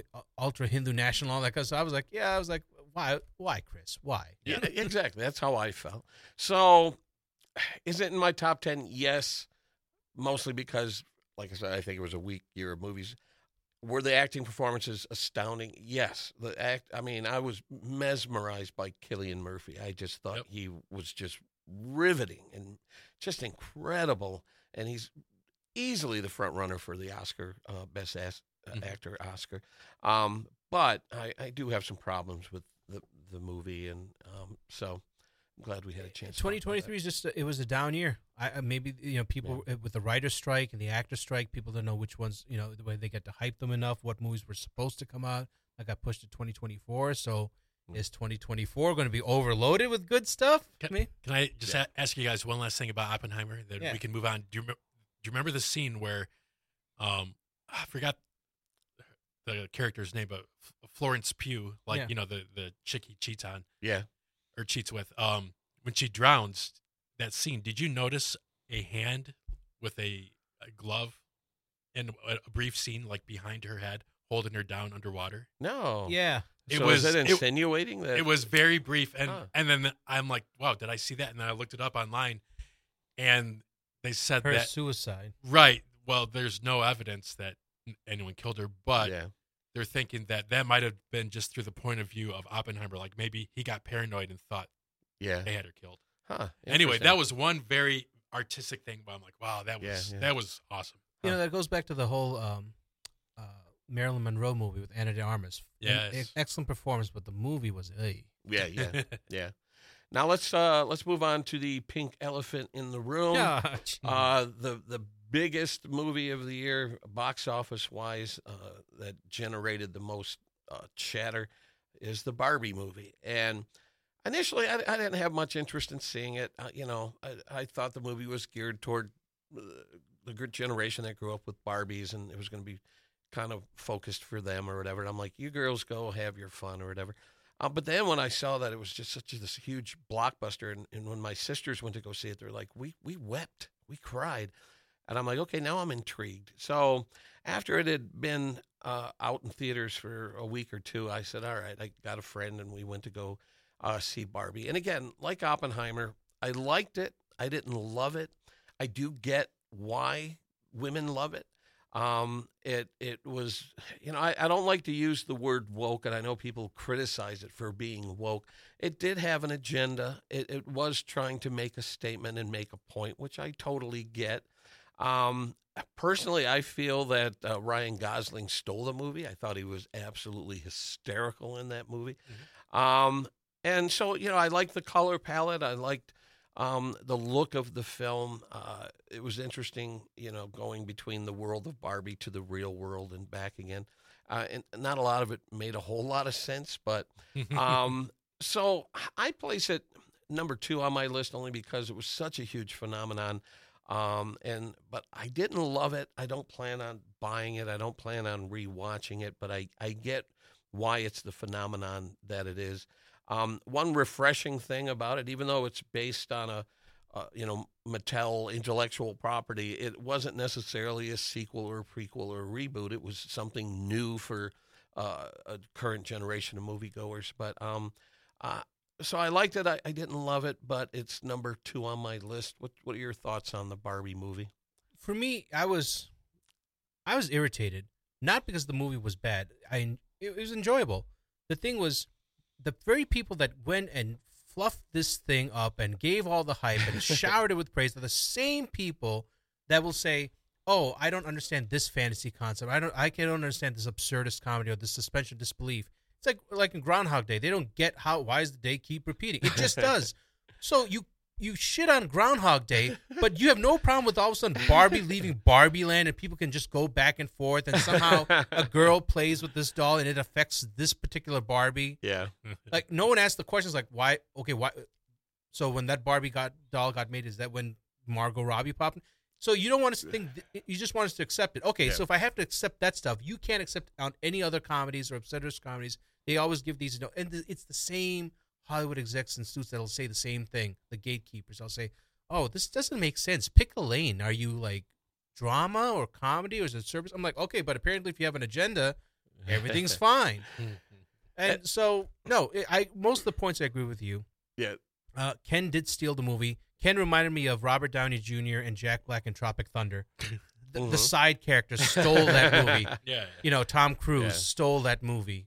Hindu national, all that kind of stuff. I was like, why, Chris? Why?
Yeah, exactly. That's how I felt. So, is it in my top 10? Yes, mostly because, like I said, I think it was a weak year of movies. Were the acting performances astounding? Yes. I was mesmerized by Cillian Murphy. I just thought he was just riveting and just incredible. And he's easily the front runner for the Oscar, Best Actor Oscar. But I do have some problems with the movie, and so I'm glad we had a chance.
2023 is it was a down year. Maybe people with the writer's strike and the actor's strike, people don't know which ones, the way they get to hype them enough, what movies were supposed to come out. I got pushed to 2024, so is 2024 going to be overloaded with good stuff?
Can I just ask you guys one last thing about Oppenheimer, then we can move on? Do you remember the scene where I forgot the character's name, but Florence Pugh, the chick he cheats on, or cheats with, when she drowns, that scene, did you notice a hand with a glove in a brief scene like behind her head holding her down underwater?
No.
Yeah.
Is it insinuating that?
It was very brief, and then I'm like, wow, did I see that? And then I looked it up online, and they said
her
that
suicide.
Right. Well, there's no evidence that anyone killed her, but they're thinking that might have been just through the point of view of Oppenheimer. Like maybe he got paranoid and thought they had her killed.
Huh.
Anyway, that was one very artistic thing, but I'm like, wow, that was awesome.
That goes back to the whole Marilyn Monroe movie with Ana de Armas.
Yes.
Excellent performance, but the movie was
Yeah. Now let's move on to the pink elephant in the room. The biggest movie of the year, box office wise, that generated the most chatter is the Barbie movie. And initially, I didn't have much interest in seeing it. I thought the movie was geared toward the good generation that grew up with Barbies, and it was going to be kind of focused for them or whatever. And I'm like, you girls go have your fun or whatever. But then when I saw that it was just this huge blockbuster, and when my sisters went to go see it, they're like, we wept, we cried. And I'm like, okay, now I'm intrigued. So after it had been out in theaters for a week or two, I said, all right, I got a friend, and we went to go see Barbie. And again, like Oppenheimer, I liked it. I didn't love it. I do get why women love it. It was, I don't like to use the word woke, and I know people criticize it for being woke. It did have an agenda. It was trying to make a statement and make a point, which I totally get. Personally, I feel that Ryan Gosling stole the movie. I thought he was absolutely hysterical in that movie. And so, I liked the color palette. I liked The look of the film, it was interesting, going between the world of Barbie to the real world and back again. And not a lot of it made a whole lot of sense, but so I place it number 2 on my list only because it was such a huge phenomenon. But I didn't love it. I don't plan on buying it. I don't plan on rewatching it, but I get why it's the phenomenon that it is. One refreshing thing about it, even though it's based on a Mattel intellectual property, it wasn't necessarily a sequel or a prequel or a reboot. It was something new for a current generation of moviegoers. But so I liked it. I didn't love it, but it's number 2 on my list. What are your thoughts on the Barbie movie?
For me, I was irritated, not because the movie was bad. It was enjoyable. The thing was, the very people that went and fluffed this thing up and gave all the hype and showered it with praise are the same people that will say, "Oh, I don't understand this fantasy concept. I don't understand this absurdist comedy or this suspension of disbelief." It's like in Groundhog Day. They don't get why does the day keep repeating? It just does. So you shit on Groundhog Day, but you have no problem with all of a sudden Barbie leaving Barbie Land and people can just go back and forth and somehow a girl plays with this doll and it affects this particular Barbie.
Yeah.
Like no one asked the questions like why? Okay, why? So when that Barbie doll got made, is that when Margot Robbie popped in? So you don't want us to think, you just want us to accept it. Okay, So if I have to accept that stuff, you can't accept on any other comedies or absurdist comedies. They always give these, and it's the same Hollywood execs and suits that'll say the same thing. The gatekeepers, I'll say, "Oh, this doesn't make sense. Pick a lane. Are you like drama or comedy or is it service?" I'm like, okay, but apparently if you have an agenda, everything's fine. And so, no, most of the points I agree with you.
Yeah.
Ken did steal the movie. Ken reminded me of Robert Downey Jr. and Jack Black in Tropic Thunder. The side characters stole that movie.
Yeah.
Tom Cruise stole that movie.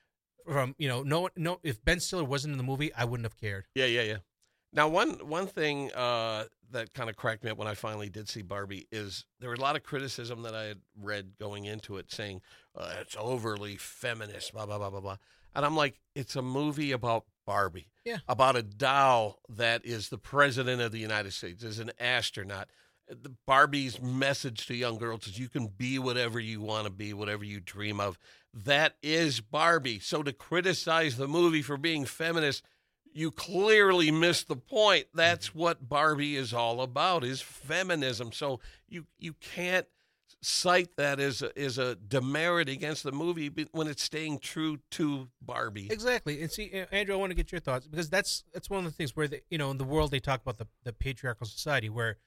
From no, if Ben Stiller wasn't in the movie, I wouldn't have cared.
Yeah. Now, one thing that kind of cracked me up when I finally did see Barbie is there were a lot of criticism that I had read going into it saying it's overly feminist, blah blah blah blah blah, and I'm like, it's a movie about Barbie, about a doll that is the president of the United States, is an astronaut. The Barbie's message to young girls is you can be whatever you want to be, whatever you dream of. That is Barbie. So to criticize the movie for being feminist, you clearly missed the point. That's what Barbie is all about, is feminism. So you can't cite that as a demerit against the movie when it's staying true to Barbie.
Exactly. And see, Andrew, I want to get your thoughts because that's one of the things where in the world they talk about the patriarchal society where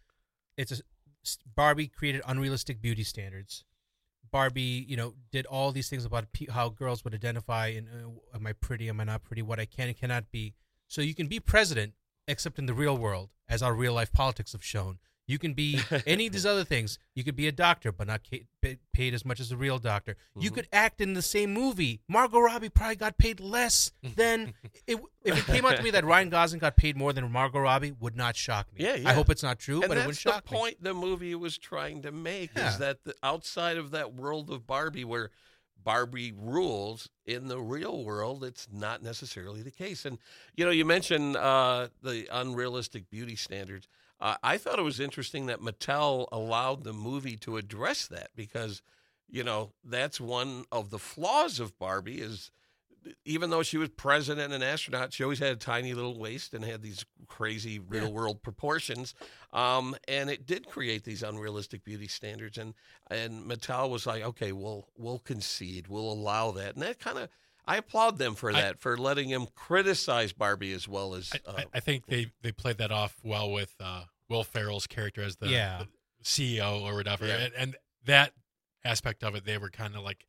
Barbie created unrealistic beauty standards. Barbie, did all these things about how girls would identify and am I pretty, am I not pretty, what I can and cannot be. So you can be president, except in the real world, as our real life politics have shown. You can be any of these other things. You could be a doctor, but not paid as much as a real doctor. Mm-hmm. You could act in the same movie. Margot Robbie probably got paid less than if it came out to me that Ryan Gosling got paid more than Margot Robbie, would not shock me.
Yeah.
I hope it's not true,
and
but it would shock me.
that's the point the movie was trying to make, is that outside of that world of Barbie where Barbie rules, in the real world, it's not necessarily the case. And, you mentioned the unrealistic beauty standards. I thought it was interesting that Mattel allowed the movie to address that because, that's one of the flaws of Barbie is even though she was president and astronaut, she always had a tiny little waist and had these crazy real-world proportions. And it did create these unrealistic beauty standards. And Mattel was like, okay, we'll concede. We'll allow that. And that kind of – I applaud them for that, for letting him criticize Barbie as well as
I think they played that off well with Will Ferrell's character as the CEO or whatever.
Yeah.
And that aspect of it, they were kind of like,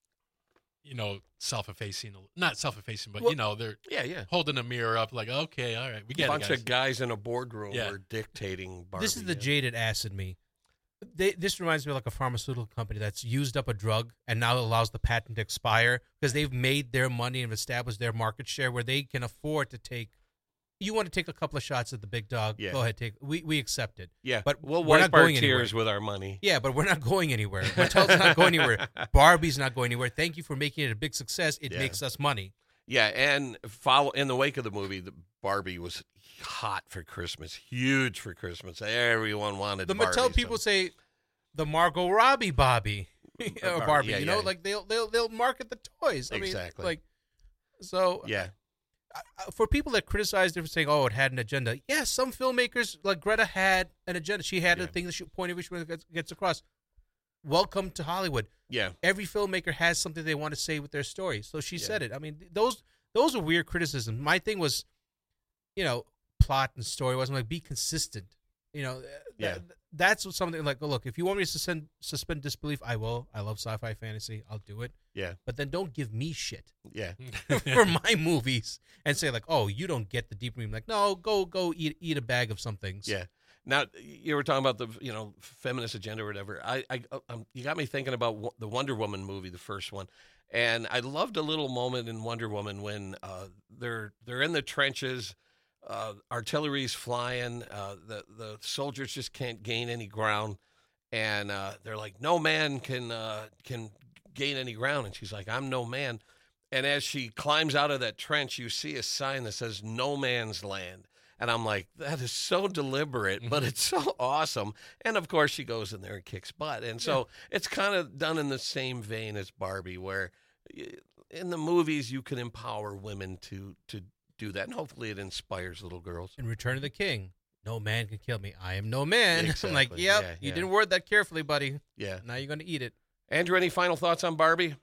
self-effacing. Not self-effacing, but, they're holding a mirror up like, okay, all right, we get it,
bunch of guys in a boardroom were dictating Barbie.
This is the jaded ass in me. This reminds me of like a pharmaceutical company that's used up a drug and now allows the patent to expire because they've made their money and established their market share where they can afford to take. You want to take a couple of shots at the big dog?
Yeah.
Go ahead, take. We accept it.
Yeah,
but
we'll
we're
wipe
not
our
going
tears
anywhere.
with our money.
Yeah, but we're not going anywhere. Mattel's not going anywhere. Barbie's not going anywhere. Thank you for making it a big success. It makes us money.
Yeah, and in the wake of the movie, the Barbie was hot for Christmas, huge for Christmas. Everyone wanted
The
Barbie.
Mattel people say the Margot Robbie Barbie or Barbie.
Yeah,
you know,
yeah.
like they'll market the toys. I
Exactly.
mean, like so.
Yeah,
For people that criticize it for saying, "Oh, it had an agenda," yes, some filmmakers like Greta had an agenda. She had a thing that point of view gets across. Welcome to Hollywood.
yeah.
Every filmmaker has something they want to say with their story. So she said it. I mean, those are weird criticisms. My thing was, plot and story wasn't like be consistent. That's what something like. Look, if you want me to suspend disbelief, I will. I love sci-fi fantasy. I'll do it.
Yeah,
But then don't give me shit
yeah.
for my movies and say like, oh, you don't get the deep meaning. Like, no, go eat a bag of some things.
Yeah. Now you were talking about the feminist agenda or whatever. You got me thinking about the Wonder Woman movie, the first one, and I loved a little moment in Wonder Woman when they're in the trenches, artillery's flying, the soldiers just can't gain any ground, and they're like, no man can gain any ground, and she's like, I'm no man, and as she climbs out of that trench, you see a sign that says No Man's Land. And I'm like, that is so deliberate, but it's so awesome. And, of course, she goes in there and kicks butt. And so it's kind of done in the same vein as Barbie, where in the movies you can empower women to do that. And hopefully it inspires little girls.
In Return of the King, no man can kill me. I am no man.
Exactly.
I'm like, yep, you didn't word that carefully, buddy.
Yeah.
Now you're going to eat it.
Andrew, any final thoughts on Barbie?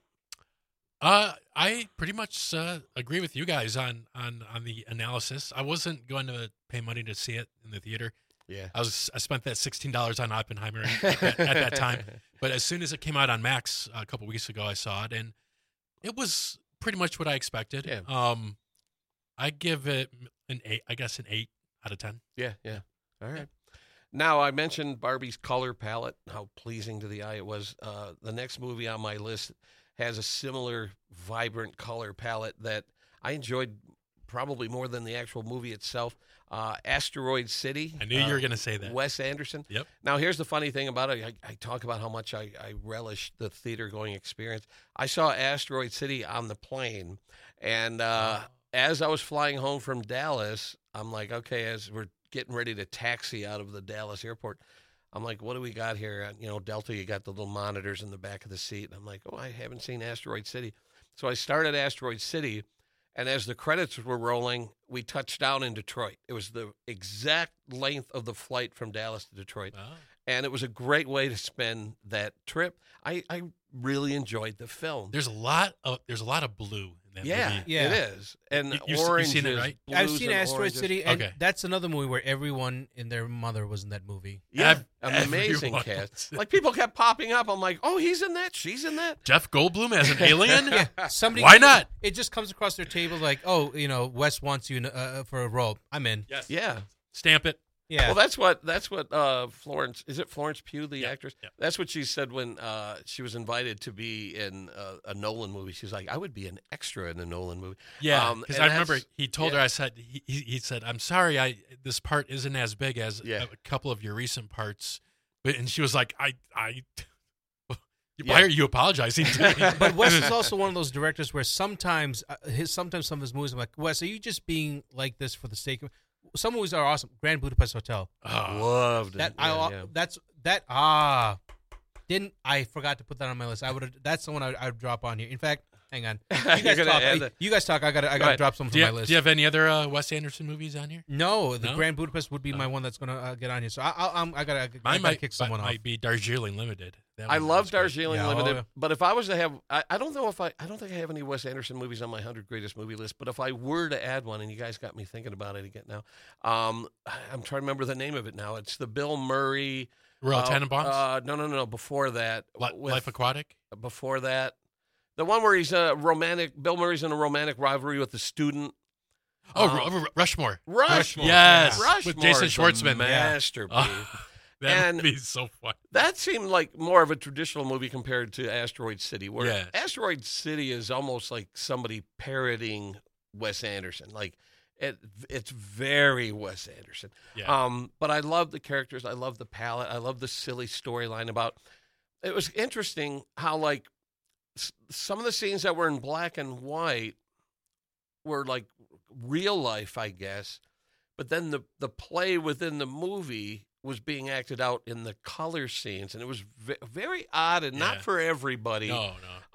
I pretty much agree with you guys on the analysis. I wasn't going to pay money to see it in the theater.
Yeah.
I spent that $16 on Oppenheimer at that time. But as soon as it came out on Max a couple weeks ago, I saw it, and it was pretty much what I expected.
Yeah.
I give it an 8. I guess an 8 out of 10.
Yeah. All right. Now, I mentioned Barbie's color palette, how pleasing to the eye it was. The next movie on my list has a similar vibrant color palette that I enjoyed probably more than the actual movie itself. Asteroid City.
I knew you were going to say that.
Wes Anderson.
Yep.
Now, here's the funny thing about it. I talk about how much I relish the theater-going experience. I saw Asteroid City on the plane, and as I was flying home from Dallas, I'm like, okay, as we're getting ready to taxi out of the Dallas airport, I'm like, what do we got here? Delta, you got the little monitors in the back of the seat. And I'm like, oh, I haven't seen Asteroid City. So I started Asteroid City, and as the credits were rolling, we touched down in Detroit. It was the exact length of the flight from Dallas to Detroit.
Oh.
And it was a great way to spend that trip. I really enjoyed the film.
There's a lot of blue in that movie.
Yeah.
It is. And
You've
oranges,
seen it, right?
I've
blues
seen
and
Asteroid
oranges.
City, and
Okay.
that's another movie where everyone and their mother was in that movie.
Yeah, amazing
Everyone
cast.
was.
Like, people kept popping up. I'm like, oh, he's in that. She's in that.
Jeff Goldblum as an alien?
Yeah, somebody.
Why not?
It just comes across their table like, oh, Wes wants you for a role. I'm in.
Yes.
Yeah.
Stamp it.
Yeah.
Well, that's what Florence, is it Florence Pugh, the actress?
Yeah.
That's what she said when she was invited to be in a Nolan movie. She's like, I would be an extra in a Nolan movie.
Yeah, because
and
I remember
that's-
he told her, I said, he said, I'm sorry, this part isn't as big as
Yeah.
a couple of your recent parts. And she was like, why
Yeah.
are you apologizing to me?
But Wes is also one of those directors where sometimes some of his movies, I'm like, Wes, are you just being like this for the sake of? Some movies are awesome. Grand Budapest Hotel.
Loved it.
That
Yeah.
didn't I forgot to put that on my list. That's the one I would drop on here. In fact, hang on.
You're
You guys
gonna
talk.
add that.
You guys talk. I gotta
ahead.
drop some
do,
from
you,
my list.
do you have any other Wes Anderson movies on here?
No, the
No?
Grand Budapest would be my one that's gonna get on here. So I gotta
Mine might
kick someone off.
might be Darjeeling Limited. That
I
one
love
was great.
Darjeeling
Yeah,
Limited,
oh, yeah.
but if I was to have, I don't think I have any Wes Anderson movies on my 100 greatest movie list. But if I were to add one, and you guys got me thinking about it again now, I'm trying to remember the name of it now. It's the Bill Murray.
Royal Tenenbaums?
No. Before that,
Life Aquatic?
Before that, the one where he's a romantic. Bill Murray's in a romantic rivalry with the student.
Rushmore.
Rushmore.
Yes,
Rushmore
with Jason
is a
Schwartzman.
masterpiece.
That
And-
would be so fun.
That seemed like more of a traditional movie compared to Asteroid City, where
Yeah.
Asteroid City is almost like somebody parodying Wes Anderson. Like it's very Wes Anderson.
Yeah.
But I love the characters. I love the palette. I love the silly storyline about. It was interesting how like some of the scenes that were in black and white were like real life, I guess. But then the play within the movie was being acted out in the color scenes, and it was very odd and not for everybody.
No.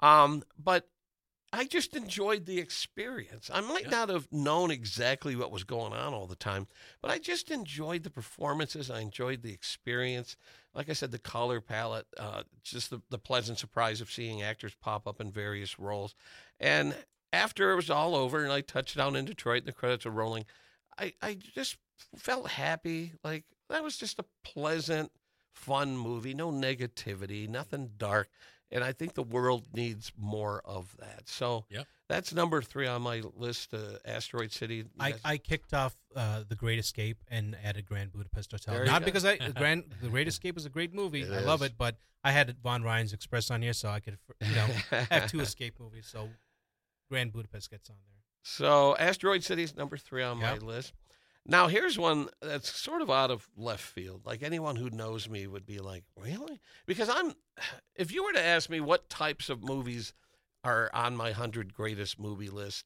But I just enjoyed the experience. I might not have known exactly what was going on all the time, but I just enjoyed the performances. I enjoyed the experience. Like I said, the color palette, just the pleasant surprise of seeing actors pop up in various roles. And after it was all over and I touched down in Detroit and the credits were rolling, I just felt happy. Like, that was just a pleasant, fun movie. No negativity, nothing dark. And I think the world needs more of that. So that's number 3 on my list, Asteroid City. Yes.
I kicked off The Great Escape and added Grand Budapest Hotel.
There
Not because The Great Escape is a great movie. I love it, but I had Von Ryan's Express on here, so I could have 2 escape movies. So Grand Budapest gets on there.
So Asteroid City is number 3 on my list. Now, here's one that's sort of out of left field. Like, anyone who knows me would be like, really? Because if you were to ask me what types of movies are on my 100 greatest movie list,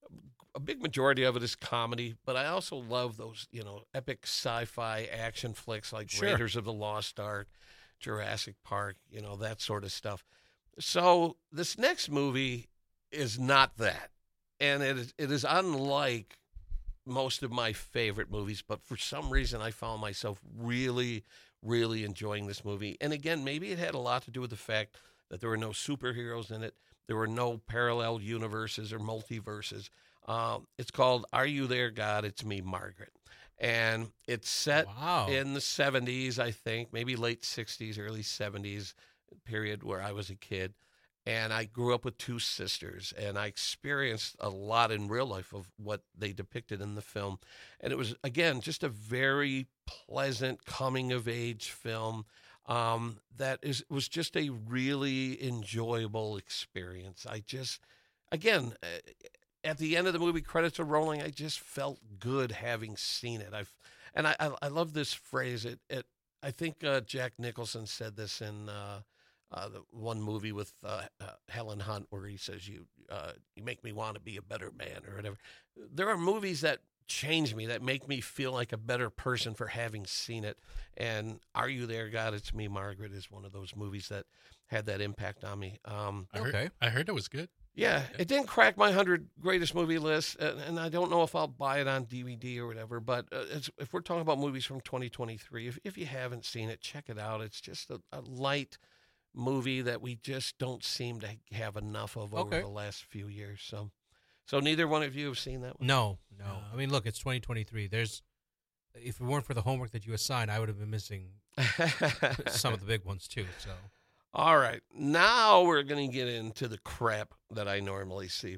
a big majority of it is comedy, but I also love those, epic sci-fi action flicks like Raiders of the Lost Ark, Jurassic Park, that sort of stuff. So this next movie is not that. And it is unlike most of my favorite movies, but for some reason I found myself really, really enjoying this movie. And again, maybe it had a lot to do with the fact that there were no superheroes in it. There were no parallel universes or multiverses. It's called Are You There, God? It's Me, Margaret. And it's set in the 70s, I think, maybe late 60s, early 70s period where I was a kid. And I grew up with 2 sisters, and I experienced a lot in real life of what they depicted in the film. And it was, again, just a very pleasant coming-of-age film that was just a really enjoyable experience. Again, at the end of the movie, credits are rolling, I just felt good having seen it. I love this phrase. I think Jack Nicholson said this in the one movie with Helen Hunt, where he says, "You make me want to be a better man," or whatever. There are movies that change me, that make me feel like a better person for having seen it. And Are You There, God? It's Me, Margaret is one of those movies that had that impact on me.
I heard it was good.
Yeah, it didn't crack my 100 greatest movie list, and I don't know if I'll buy it on DVD or whatever, but if we're talking about movies from 2023, if you haven't seen it, check it out. It's just a light movie that we just don't seem to have enough of over the last few years. So neither one of you have seen that one?
No. I mean, look, it's 2023. If it weren't for the homework that you assigned, I would have been missing some of the big ones too. So,
all right, now we're going to get into the crap that I normally see,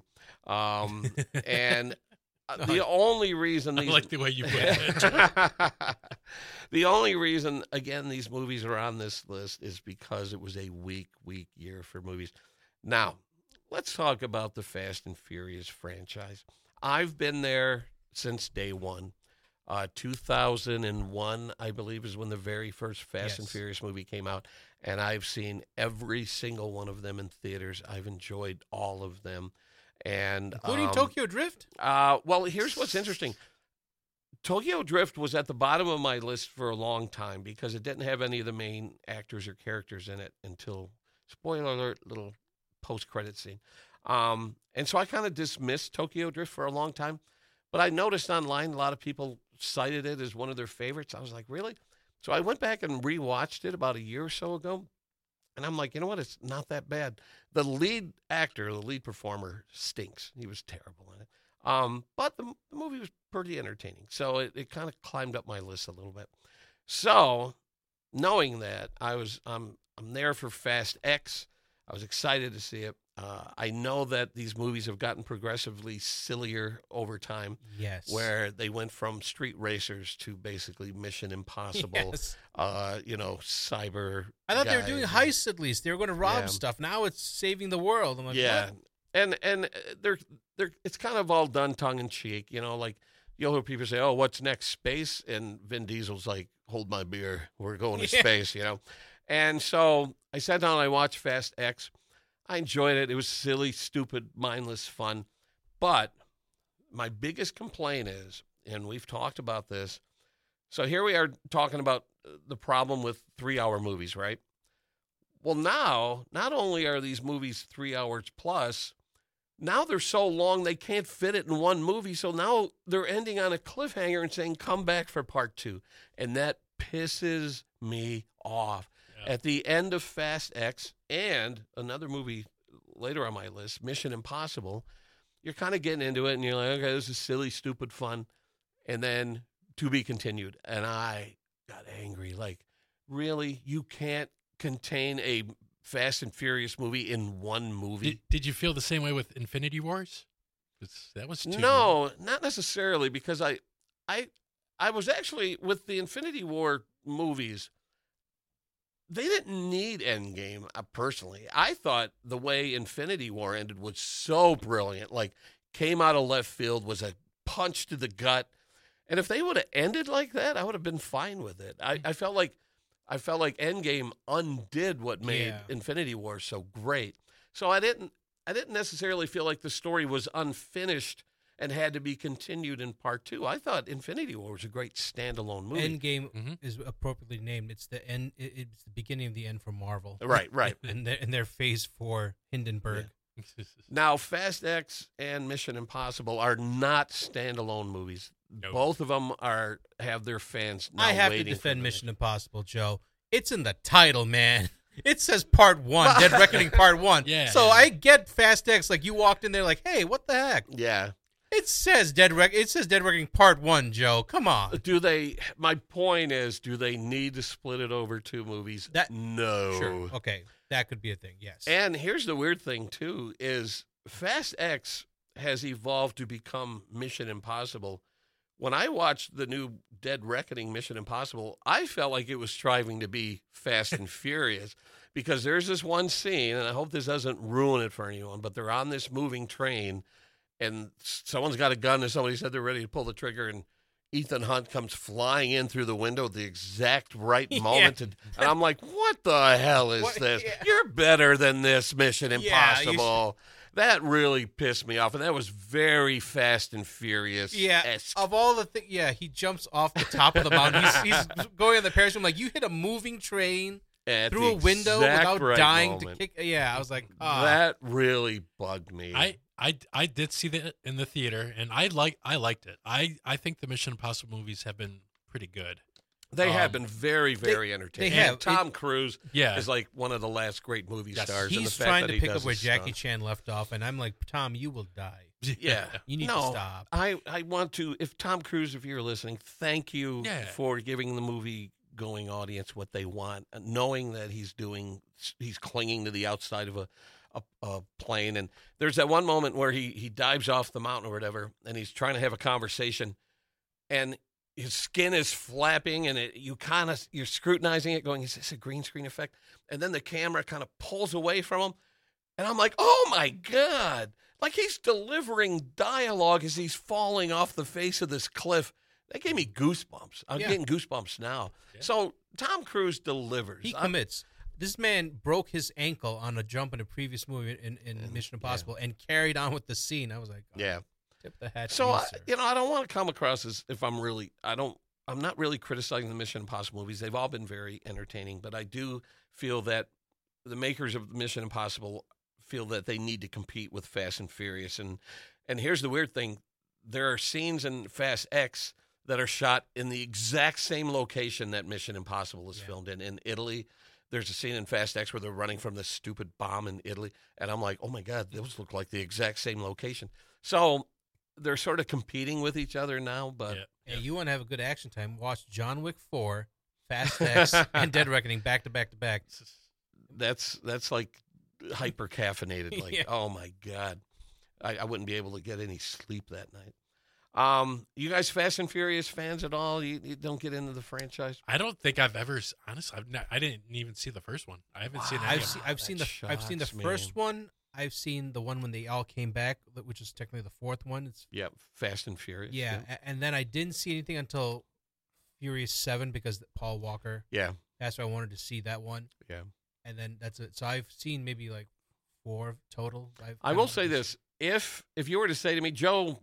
and the only reason
I like the way you put it.
The only reason, again, these movies are on this list is because it was a weak year for movies. Now, let's talk about the Fast and Furious franchise. I've been there since day one. 2001, I believe, is when the very first Fast and Furious movie came out, and I've seen every single one of them in theaters. I've enjoyed all of them. And
including Tokyo Drift?
Well, here's what's interesting. Tokyo Drift was at the bottom of my list for a long time because it didn't have any of the main actors or characters in it until, spoiler alert, little post-credit scene. And so I kind of dismissed Tokyo Drift for a long time. But I noticed online a lot of people cited it as one of their favorites. I was like, really? So I went back and rewatched it about a year or so ago. And I'm like, you know what? It's not that bad. The lead actor, the lead performer, stinks. He was terrible in it. But the movie was pretty entertaining. So it kind of climbed up my list a little bit. So knowing that, I'm there for Fast X. I was excited to see it. I know that these movies have gotten progressively sillier over time.
Yes.
Where they went from street racers to basically Mission Impossible.
Yes.
Cyber.
I thought they were doing heists at least. They were going to rob stuff. Now it's saving the world. I'm like, what?
And they're it's kind of all done tongue in cheek. Like you'll hear people say, "Oh, what's next? Space?" And Vin Diesel's like, "Hold my beer. We're going to space." And so I sat down and I watched Fast X. I enjoyed it. It was silly, stupid, mindless fun. But my biggest complaint is, and we've talked about this, so here we are talking about the problem with 3-hour movies, right? Well, now, not only are these movies 3 hours plus, now they're so long they can't fit it in one movie. So now they're ending on a cliffhanger and saying, come back for part 2. And that pisses me off. Yeah. At the end of Fast X and another movie later on my list, Mission Impossible, you're kind of getting into it and you're like, okay, this is silly, stupid fun. And then to be continued. And I got angry. Like, really? You can't contain a Fast and Furious movie in one movie?
Did you feel the same way with Infinity Wars? That was too
No, not necessarily, because I was actually, with the Infinity War movies, they didn't need Endgame, personally. I thought the way Infinity War ended was so brilliant. Like, came out of left field, was a punch to the gut. And if they would have ended like that, I would have been fine with it. I felt like Endgame undid what made Infinity War so great. So I didn't necessarily feel like the story was unfinished and had to be continued in part 2. I thought Infinity War was a great standalone movie.
Endgame is appropriately named. It's the end. It's the beginning of the end for Marvel.
Right.
And their Phase 4 Hindenburg.
Yeah. Now, Fast X and Mission Impossible are not standalone movies. No. Both of them have their fans now
I have
waiting
to defend Mission Impossible, Joe. It's in the title, man. It says Part 1, Dead Reckoning Part 1.
Yeah.
So I get Fast X. Like, you walked in there like, hey, what the heck?
Yeah.
It says Dead Reckoning Part 1, Joe. Come on.
My point is, do they need to split it over 2 movies? No.
Sure. Okay. That could be a thing, yes.
And here's the weird thing, too, is Fast X has evolved to become Mission Impossible. When I watched the new Dead Reckoning Mission Impossible, I felt like it was striving to be Fast and Furious, because there's this one scene, and I hope this doesn't ruin it for anyone, but they're on this moving train, and someone's got a gun, and somebody said they're ready to pull the trigger, and Ethan Hunt comes flying in through the window at the exact right moment. And I'm like, what the hell is this? Yeah. You're better than this, Mission Impossible. That really pissed me off, and that was very Fast and Furious.
Yeah, of all the things, he jumps off the top of the mountain. He's going on the parachute. I'm like, you hit a moving train through a window without dying to kick. Yeah, I was like,
that really bugged me.
I did see that in the theater, and I liked it. I think the Mission Impossible movies have been pretty good.
They have been very, very entertaining.
They have.
Tom Cruise is like one of the last great movie stars.
He's
and the fact
trying
that
to
he
pick
does
up where
his
Jackie
stuff.
Chan left off, and I'm like, Tom, you will die.
Yeah.
You need to stop.
I want to, if Tom Cruise, if you're listening, thank you for giving the movie-going audience what they want, knowing that he's clinging to the outside of a plane. And there's that one moment where he dives off the mountain or whatever, and he's trying to have a conversation, and his skin is flapping, and you're scrutinizing it, going, is this a green screen effect? And then the camera kind of pulls away from him, and I'm like, oh my God! Like, he's delivering dialogue as he's falling off the face of this cliff. That gave me goosebumps. I'm getting goosebumps now. Yeah. So Tom Cruise delivers.
He commits. This man broke his ankle on a jump in a previous movie in Mission Impossible and carried on with the scene. I was like, tip the hat.
So I don't want to come across as if I'm not really criticizing the Mission Impossible movies. They've all been very entertaining, but I do feel that the makers of Mission Impossible feel that they need to compete with Fast and Furious. And here's the weird thing: there are scenes in Fast X that are shot in the exact same location that Mission Impossible is filmed in Italy. There's a scene in Fast X where they're running from this stupid bomb in Italy, and I'm like, oh my God, those look like the exact same location. So they're sort of competing with each other now. But
hey, you want to have a good action time? Watch John Wick 4, Fast X, and Dead Reckoning back to back to back.
That's like hyper caffeinated. Like, oh my God, I wouldn't be able to get any sleep that night. You guys Fast and Furious fans at all? You don't get into the franchise?
I don't think I've ever. Honestly, I didn't even see the first one. I haven't seen any.
I've seen the first one. I've seen the one when they all came back, which is technically the fourth one. It's
Fast and Furious.
Yeah, and then I didn't see anything until Furious 7 because Paul Walker.
Yeah,
that's why I wanted to see that one.
Yeah,
and then that's it. So I've seen maybe like 4 total.
I will say this: if you were to say to me, Joe,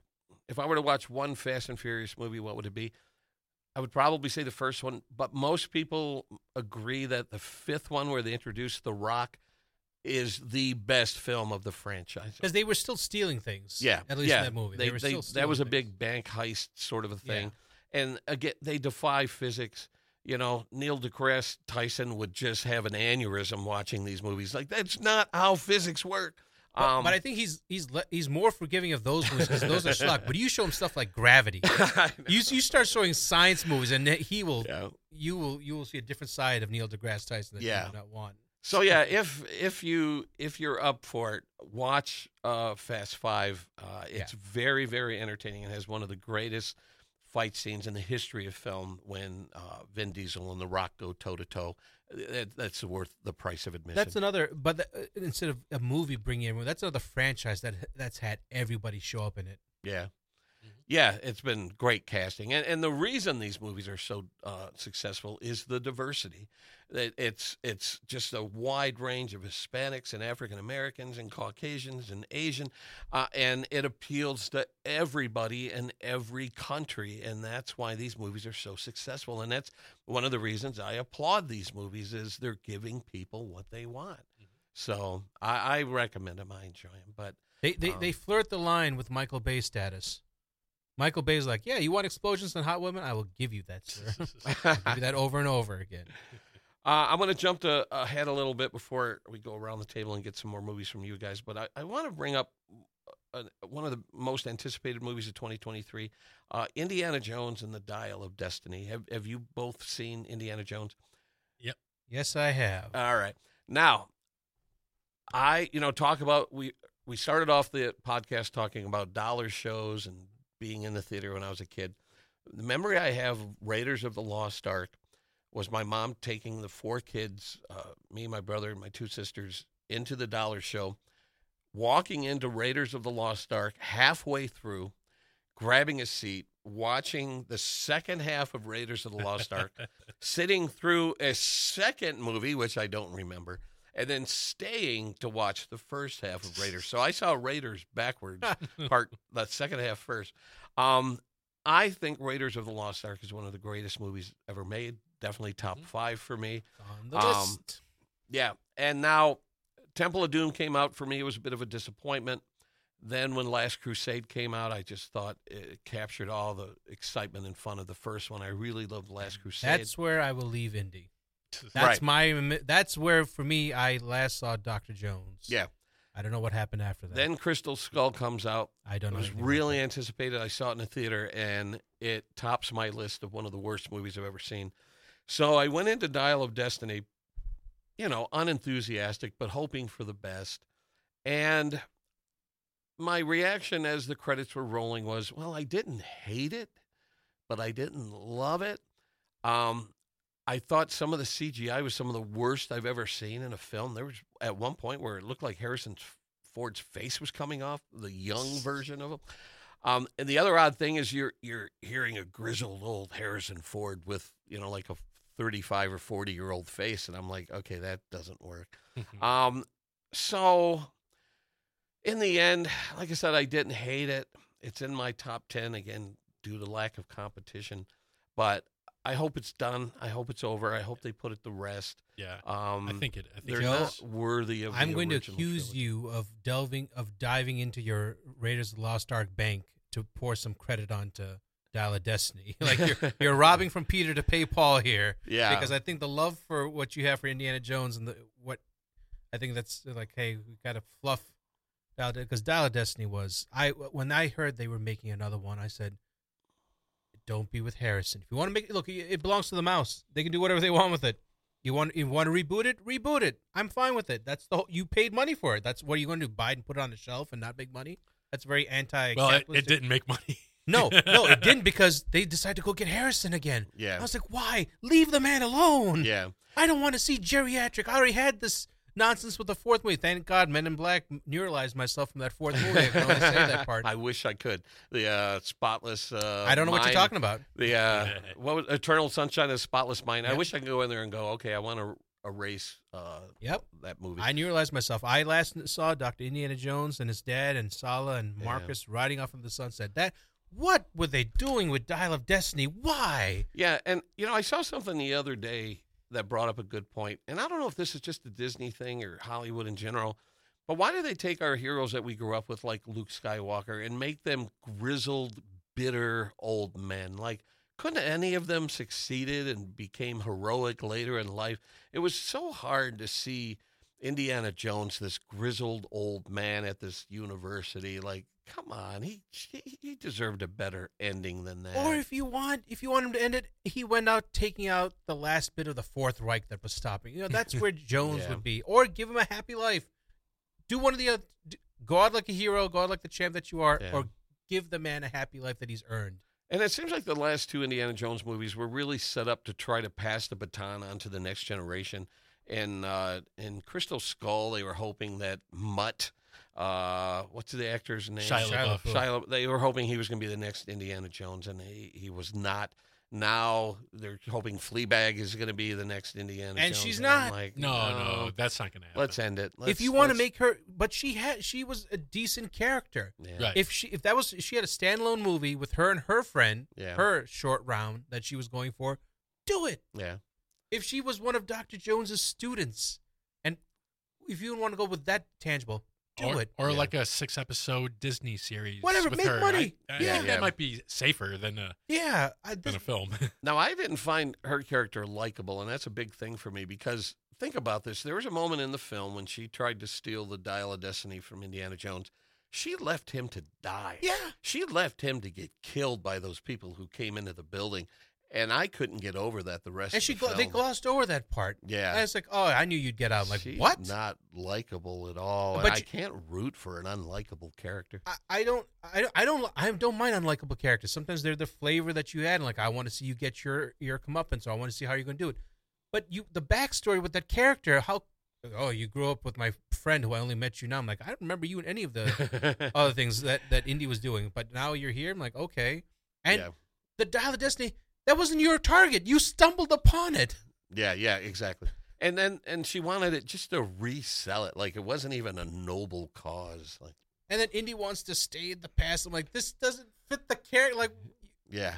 if I were to watch one Fast and Furious movie, what would it be? I would probably say the first one, but most people agree that the fifth one, where they introduced The Rock, is the best film of the franchise.
Because they were still stealing things.
Yeah,
At least in that movie. They were still stealing
that was a
things.
big bank heist sort of a thing. And again, they defy physics. You know, Neil deGrasse Tyson would just have an aneurysm watching these movies. Like, that's not how physics work.
But I think he's more forgiving of those movies because those are schlock. But you show him stuff like Gravity. You start showing science movies, and you will see a different side of Neil deGrasse Tyson that you do not want.
So yeah, if you're up for it, watch Fast Five. It's very, very entertaining. It has one of the greatest fight scenes in the history of film when Vin Diesel and The Rock go toe to toe. That's worth the price of admission.
That's another, but instead of a movie bringing everyone, that's another franchise that's had everybody show up in it.
Yeah. Yeah, it's been great casting. And the reason these movies are so successful is the diversity. It's just a wide range of Hispanics and African Americans and Caucasians and Asian, and it appeals to everybody in every country, and that's why these movies are so successful. And that's one of the reasons I applaud these movies is they're giving people what they want. So I recommend them. I enjoy them. But
they flirt the line with Michael Bay status. Michael Bay's like, yeah, you want explosions and hot women? I will give you that, sir. I'll give you that over and over again.
I'm going to jump ahead a little bit before we go around the table and get some more movies from you guys. But I want to bring up one of the most anticipated movies of 2023, Indiana Jones and the Dial of Destiny. Have you both seen Indiana Jones?
Yep.
Yes, I have.
All right. Now, talk about, we started off the podcast talking about dollar shows and being in the theater when I was a kid. The memory I have of Raiders of the Lost Ark was my mom taking the four kids, me, my brother, and my two sisters, into the dollar show, walking into Raiders of the Lost Ark halfway through, grabbing a seat, watching the second half of Raiders of the Lost Ark, sitting through a second movie, which I don't remember, and then staying to watch the first half of Raiders. So I saw Raiders backwards, the second half first. I think Raiders of the Lost Ark is one of the greatest movies ever made. Definitely top 5 for me.
On the list.
Yeah. And now Temple of Doom came out for me. It was a bit of a disappointment. Then when Last Crusade came out, I just thought it captured all the excitement and fun of the first one. I really loved Last Crusade.
That's where I will leave Indy. That's where, for me, I last saw Dr. Jones.
Yeah.
I don't know what happened after that.
Then Crystal Skull comes out.
I don't know.
It was really anticipated. I saw it in the theater, and it tops my list of one of the worst movies I've ever seen. So I went into Dial of Destiny, unenthusiastic, but hoping for the best. And my reaction as the credits were rolling was, well, I didn't hate it, but I didn't love it. I thought some of the CGI was some of the worst I've ever seen in a film. There was at one point where it looked like Harrison Ford's face was coming off, the young version of him. And the other odd thing is you're hearing a grizzled old Harrison Ford with, like a 35 or 40-year-old face. And I'm like, okay, that doesn't work. So in the end, like I said, I didn't hate it. It's in my top 10, again, due to lack of competition. But I hope it's done. I hope it's over. I hope they put it to rest.
Yeah, I think
they're not worthy of.
I'm going to
original
accuse
trilogy.
you of diving into your Raiders of the Lost Ark bank to pour some credit onto Dial of Destiny. Like you're robbing from Peter to pay Paul here.
Yeah,
because I think the love for what you have for Indiana Jones and I think that's like, hey, we got to fluff Dial, because Dial of Destiny was when I heard they were making another one, I said, don't be with Harrison. If you want to make it, look, it belongs to the mouse. They can do whatever they want with it. You want to reboot it? Reboot it. I'm fine with it. That's you paid money for it. That's what are you going to do? Buy it and put it on the shelf and not make money? That's very anti-capitalistic.
Well, it didn't make money.
No, it didn't, because they decided to go get Harrison again.
Yeah.
I was like, why? Leave the man alone.
Yeah.
I don't want to see geriatric. I already had this nonsense with the fourth movie. Thank God Men in Black neuralized myself from that fourth movie. I can only say that part.
I wish I could. The spotless
I don't know what you're talking about.
The what was Eternal Sunshine of the Spotless Mind.
Yep.
I wish I could go in there and go, okay, I want to erase that movie.
I neuralized myself. I last saw Dr. Indiana Jones and his dad and Sala and Marcus riding off into the sunset. That what were they doing with Dial of Destiny? Why?
Yeah, and I saw something the other day that brought up a good point, and I don't know if this is just a Disney thing or Hollywood in general, but why do they take our heroes that we grew up with, like Luke Skywalker, and make them grizzled, bitter old men? Like, couldn't any of them succeeded and became heroic later in life? It was so hard to see Indiana Jones, this grizzled old man at this university. Like, come on, he deserved a better ending than that.
Or if you want him to end it, he went out taking out the last bit of the Fourth Reich that was stopping. That's where Jones would be. Or give him a happy life. Do one of the other. Go out like a hero. Go out like the champ that you are. Yeah. Or give the man a happy life that he's earned.
And it seems like the last two Indiana Jones movies were really set up to try to pass the baton on to the next generation. In Crystal Skull, they were hoping that Mutt, what's the actor's name?
Shia LaBeouf.
They were hoping he was going to be the next Indiana Jones, and he was not. Now they're hoping Fleabag is going to be the next Indiana Jones.
And she's not.
Like,
no, that's not going to happen.
Let's end it.
If you want to make her, but she was a decent character.
Yeah.
If
Right.
she had a standalone movie with her and her friend, her short round that she was going for, do it.
Yeah.
If she was one of Dr. Jones's students, and if you want to go with that tangible, do it.
Or like a 6-episode Disney series.
Whatever,
with
make
her.
money.
That might be safer than a film.
Now, I didn't find her character likable, and that's a big thing for me because think about this. There was a moment in the film when she tried to steal the Dial of Destiny from Indiana Jones. She left him to die.
Yeah.
She left him to get killed by those people who came into the building. And I couldn't get over that the rest of the film.
They glossed over that part.
Yeah.
And it's like, oh, I knew you'd get out. I'm like,
She's
what?
Not likable at all.
But
and I can't root for an unlikable character.
I don't mind unlikable characters. Sometimes they're the flavor that you add. And like, I want to see you get your comeuppance, so I want to see how you're going to do it. But the backstory with that character, you grew up with my friend who I only met you now. I'm like, I don't remember you in any of the other things that Indy was doing. But now you're here. I'm like, okay. And the Dial of Destiny, that wasn't your target. You stumbled upon it.
Yeah, exactly. And she wanted it just to resell it, like it wasn't even a noble cause. Like,
and then Indy wants to stay in the past. I'm like, this doesn't fit the character. Like,
yeah.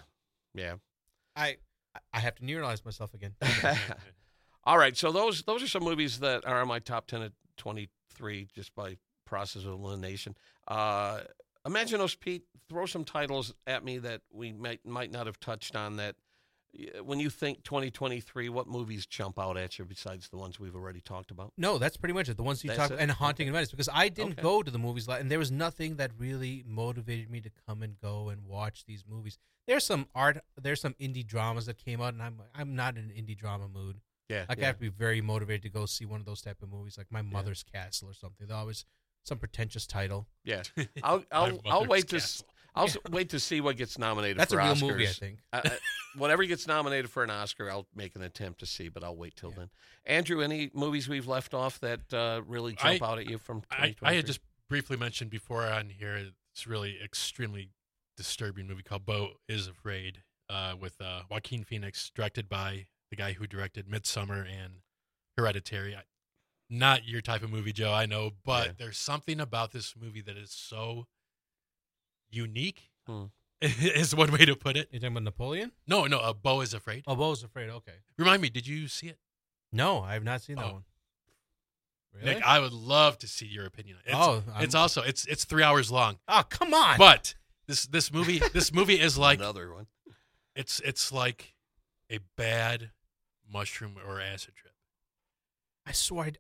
I have to neuralize myself again.
All right, so those are some movies that are on my top 10 of 23 just by process of elimination. Imaginos, Pete, throw some titles at me that we might not have touched on. That when you think 2023, what movies jump out at you besides the ones we've already talked about?
No, that's pretty much it. The ones you talked about, and Haunting in Venice, because I didn't go to the movies, and there was nothing that really motivated me to come and go and watch these movies. There's some indie dramas that came out, and I'm not in an indie drama mood.
Yeah,
I have to be very motivated to go see one of those type of movies, like My Mother's Castle or something. They're always some pretentious title.
Yeah, I'll wait to see what gets nominated.
That's
for
a real
Oscars.
movie, I think.
Whatever gets nominated for an Oscar, I'll make an attempt to see, but I'll wait till then. Andrew, any movies we've left off that really jump out at you from 2023?
I had just briefly mentioned before on here. It's really extremely disturbing movie called Beau is Afraid with Joaquin Phoenix, directed by the guy who directed Midsommar and Hereditary. Not your type of movie, Joe, I know, but there's something about this movie that is so unique, is one way to put it.
You talking about Napoleon?
No, Beau is Afraid.
Oh, Beau is Afraid, okay.
Remind me, did you see it?
No, I have not seen that one. Really?
Nick, I would love to see your opinion. It's 3 hours long.
Oh, come on.
But this movie is like
another one.
It's like a bad mushroom or acid trip.
I swear.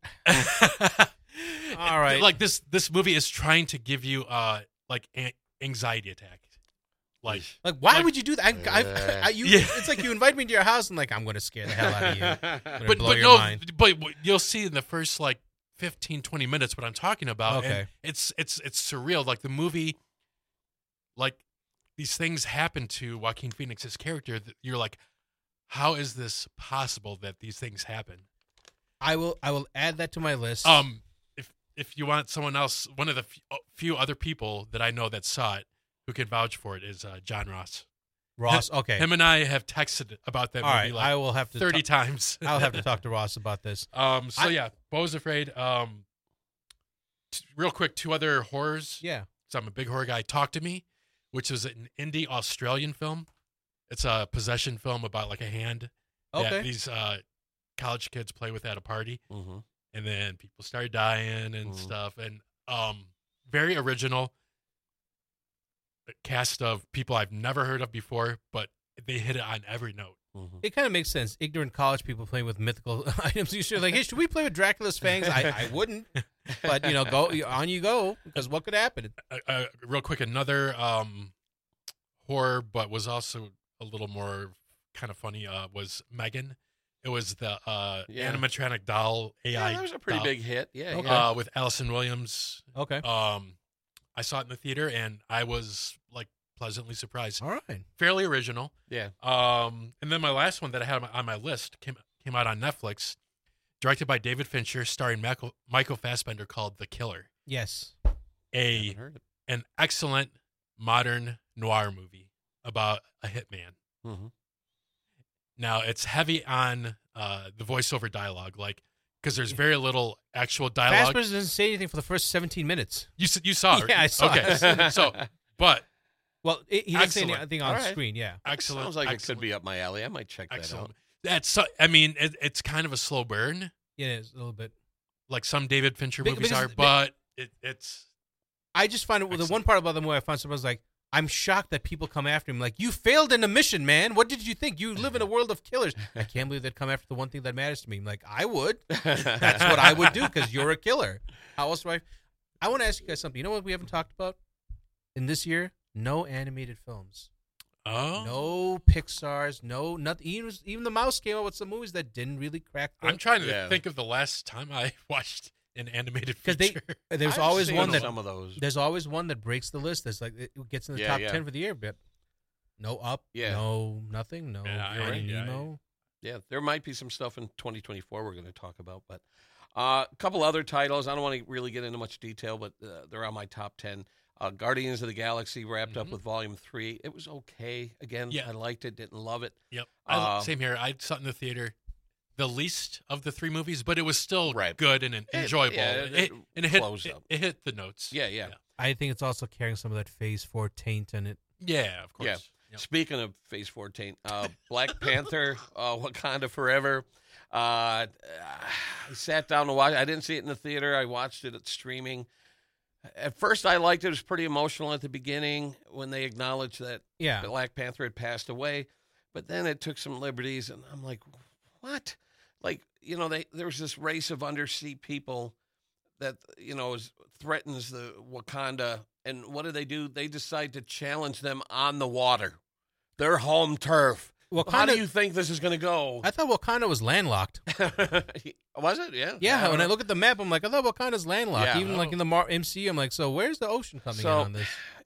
All right.
Like this movie is trying to give you like anxiety attack. Like
why would you do that? It's like you invite me to your house and like I'm going to scare the hell out of you.
But you'll see in the first like 15, 20 minutes what I'm talking about.
Okay.
And it's surreal. Like the movie, like these things happen to Joaquin Phoenix's character that you're like, how is this possible that these things happen?
I will add that to my list.
If you want someone else, one of the few other people that I know that saw it who can vouch for it is John Ross.
Okay.
Him and I have texted about that movie
I will have to
30 times.
I'll have to talk to Ross about this.
Beau's Afraid. Real quick, 2 other horrors.
Yeah.
So I'm a big horror guy. Talk to Me which is an indie Australian film. It's a possession film about like a hand
Okay.
that these college kids play with at a party,
Mm-hmm.
and then people start dying and stuff. And very original. A cast of people I've never heard of before, but they hit it on every note.
Mm-hmm.
It kind of makes sense. Ignorant college people playing with mythical items. You should like, hey, should we play with Dracula's fangs? I wouldn't, but go on you go, because what could happen?
Real quick, another horror, but was also a little more kind of funny. Was Megan? It was the animatronic doll AI.
Yeah, that was a pretty
doll,
big hit. Yeah,
Okay.
yeah.
with Allison Williams.
Okay.
I saw it in the theater, and I was like pleasantly surprised.
All right.
Fairly original.
Yeah.
And then my last one that I had on my list came out on Netflix, directed by David Fincher, starring Michael Fassbender, called The Killer.
Yes.
Haven't heard it.
An excellent modern noir movie about a hitman.
Mm-hmm.
Now it's heavy on the voiceover dialogue, like because there's very little actual dialogue.
Fassbender doesn't say anything for the first 17 minutes.
You saw it?
Yeah, I saw
okay.
it.
So, but
Well, he doesn't say
Excellent.
anything on
All right.
screen. Yeah.
excellent.
Sounds like it
excellent,
could be up my alley. I might check that
excellent.
out.
That's so, I mean, it's kind of a slow burn,
Yeah, it's a little bit.
like some David Fincher
Be-
movies
because-
are, but it's
I just find it. The
Excellent.
one part about the movie I found something was like, I'm shocked that people come after him. Like, you failed in a mission, man. What did you think? You live in a world of killers. I can't believe they'd come after the one thing that matters to me. I'm like, I would. That's what I would do because you're a killer. How else do I want to ask you guys something. You know what we haven't talked about in this year? No animated films. No Pixar's. No nothing. Even the mouse came out with some movies that didn't really crack.
I'm trying to
Yeah.
think of the last time I watched an animated
because
feature.
there's
I've
always
seen
one that
some of those.
there's always one that breaks the list. That's like it gets in the
Yeah,
top
yeah.
10 for the year. But no Up.
Yeah.
No nothing. No
Yeah,
you're
Finding
right.
Nemo.
Yeah, there might be some stuff in 2024 we're going to talk about, but a couple other titles. I don't want to really get into much detail, but they're on my top 10. Guardians of the Galaxy wrapped up
Mhm.
with Volume 3. It was okay. Again,
Yeah.
I liked it, didn't love it.
Yep.
Um,
Same here. I saw it in the theater. The least of the three movies, but it was still
Right.
good and enjoyable.
yeah, it
and it
flows
hit
up.
it hit the notes.
Yeah, yeah.
I think it's also carrying some of that Phase 4 taint in it.
Yeah, of course.
Yeah.
Yep.
Speaking of Phase 14, Black Panther, Wakanda Forever. I sat down to watch. I didn't see it in the theater. I watched it at streaming. At first, I liked it. It was pretty emotional at the beginning when they acknowledged that
Yeah.
Black Panther had passed away. But then it took some liberties, and I'm like, what? Like, there was this race of undersea people that, threatens the Wakanda. And what do? They decide to challenge them on the water. Their home turf. How do you think this is going to go?
I thought Wakanda was landlocked.
Was it? Yeah.
Yeah, when I look at the map, I'm like, I thought Wakanda's landlocked.
Yeah.
Even like in the MCU, I'm like, so where's the ocean coming in
So-
on this?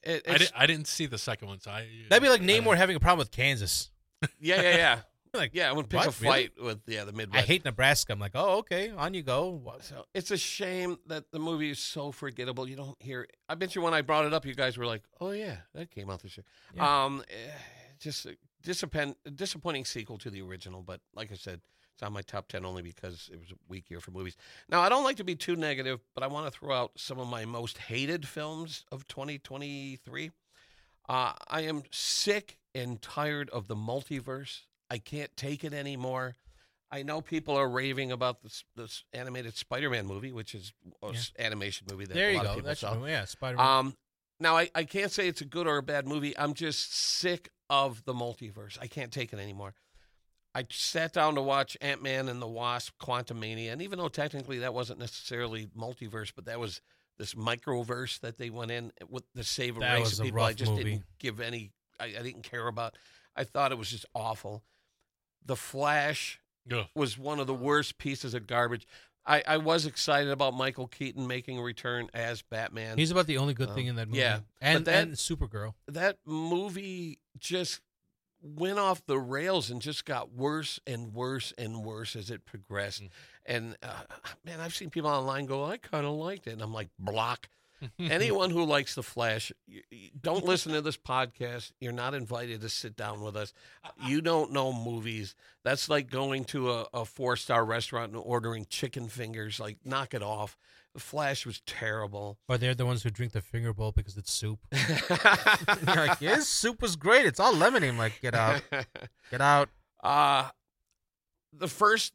I didn't see the second one, so
That'd be like Namor having a problem with Kansas.
Yeah.
Like,
Yeah, I would pick
what?
a fight with the
I
Midwest.
hate Nebraska. I'm like, oh, okay, on you go.
So it's a shame that the movie is so forgettable. You don't hear. I bet you when I brought it up, you guys were like, "Oh yeah, that came out this year."
Yeah.
Just a disappointing sequel to the original. But like I said, it's on my top 10 only because it was a weak year for movies. Now I don't like to be too negative, but I want to throw out some of my most hated films of 2023. I am sick and tired of the multiverse. I can't take it anymore. I know people are raving about this animated Spider-Man movie, which is an animation movie that
There
a
you
lot
go.
of people
That's
saw.
yeah, Spider-Man.
Now, I can't say it's a good or a bad movie. I'm just sick of the multiverse. I can't take it anymore. I sat down to watch Ant-Man and the Wasp, Quantumania, and even though technically that wasn't necessarily multiverse, but that was this microverse that they went in with to save a
That
race
was
of
a
people I
rough
just
movie.
didn't give any, I didn't care about. I thought it was just awful. The Flash
Ugh.
was one of the worst pieces of garbage. I was excited about Michael Keaton making a return as Batman.
He's about the only good thing in that movie.
yeah,
and
but that-
and Supergirl.
That movie just went off the rails and just got worse and worse and worse as it progressed. And man, I've seen people online go, I kind of liked it. And I'm like, block. Anyone who likes The Flash, don't listen to this podcast. You're not invited to sit down with us. You don't know movies. That's like going to a 4-star restaurant and ordering chicken fingers. Like, knock it off. The Flash was terrible.
Or they're the ones who drink the finger bowl because it's soup. You're like, his soup was great. It's all lemony. I'm like, get out. Get out.
The first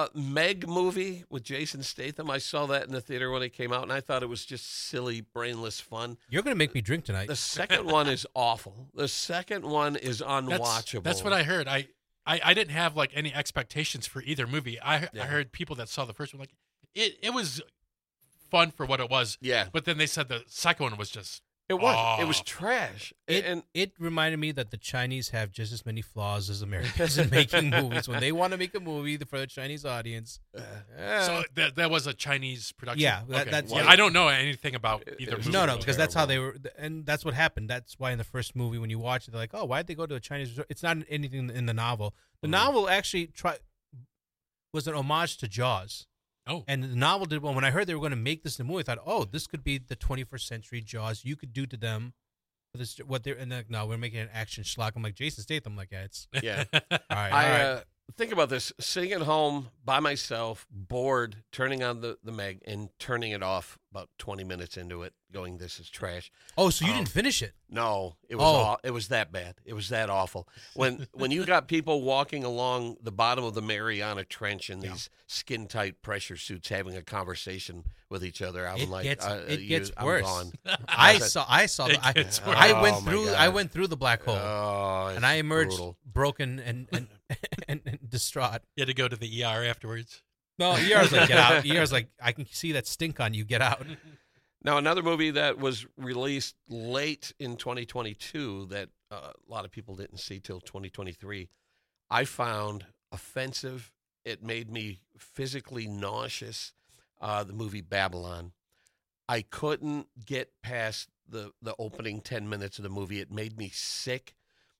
Meg movie with Jason Statham, I saw that in the theater when it came out, and I thought it was just silly, brainless fun.
You're going to make me drink tonight.
The second one is awful. The second one is unwatchable.
That's what I heard. I didn't have like any expectations for either movie. I heard people that saw the first one like it was fun for what it was.
Yeah.
But then they said the second one was just
It was trash.
It reminded me that the Chinese have just as many flaws as Americans in making movies. When they want to make a movie for the Chinese audience.
So that was a Chinese production?
Yeah.
Okay.
That's
I don't know anything about either movie.
No, because that's how they were. And that's what happened. That's why in the first movie, when you watch it, they're like, oh, why'd they go to a Chinese resort? It's not anything in the novel. The novel actually was an homage to Jaws.
Oh.
And the novel did well. When I heard they were going to make this in the movie, I thought, oh, this could be the 21st century Jaws. You could do to them this what they're and they're like, no, we're making an action schlock. I'm like, Jason Statham. I'm like, yeah, it's
all
right.
I think about this: sitting at home by myself, bored, turning on the Meg and turning it off about 20 minutes into it, going, "This is trash."
Oh, so you didn't finish it?
No, it was it was that bad. It was that awful. When you got people walking along the bottom of the Mariana Trench in these skin tight pressure suits having a conversation with each other, I'm
it gets worse.
I'm gone.
I saw.
Gets worse.
I went through the black hole,
and
I emerged
brutal.
broken and distraught.
You had to go to the ER afterwards.
No, ER's like, get out. ER's like, I can see that stink on you. Get out.
Now, another movie that was released late in 2022 that a lot of people didn't see till 2023, I found offensive. It made me physically nauseous. The movie Babylon. I couldn't get past the opening 10 minutes of the movie. It made me sick,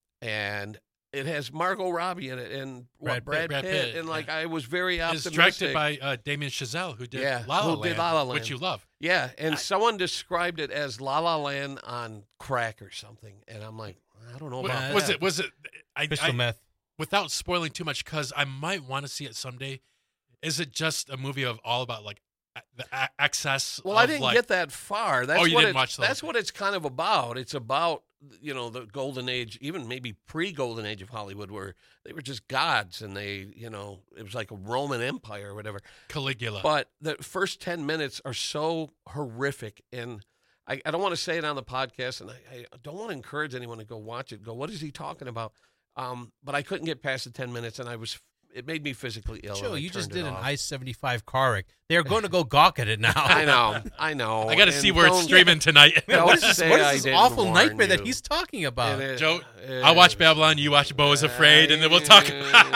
and it has Margot Robbie in it and Brad Pitt. And I was very optimistic.
It's directed by Damien Chazelle, who did La La Land, which you love.
Yeah, and someone described it as La La Land on crack or something, and I'm like, I don't know about that.
Was it?
Crystal meth.
Without spoiling too much, because I might want to see it someday. Is it just a movie of all about like the excess?
Well, I didn't get that far. That's
you didn't watch that.
That's what it's kind of about. It's about the golden age, even maybe pre-golden age of Hollywood, where they were just gods, and they it was like a Roman Empire or whatever.
Caligula.
But the first 10 minutes are so horrific, and I don't want to say it on the podcast, and I don't want to encourage anyone to go watch it. Go, what is he talking about? But I couldn't get past the 10 minutes, and it made me physically ill.
Joe, you just did an I-75 car wreck. They're going to go gawk at it now.
I know.
I got to see where it's streaming tonight.
What is this awful nightmare that he's talking about?
Joe, I'll watch Babylon. You watch Beau is Afraid, and then we'll talk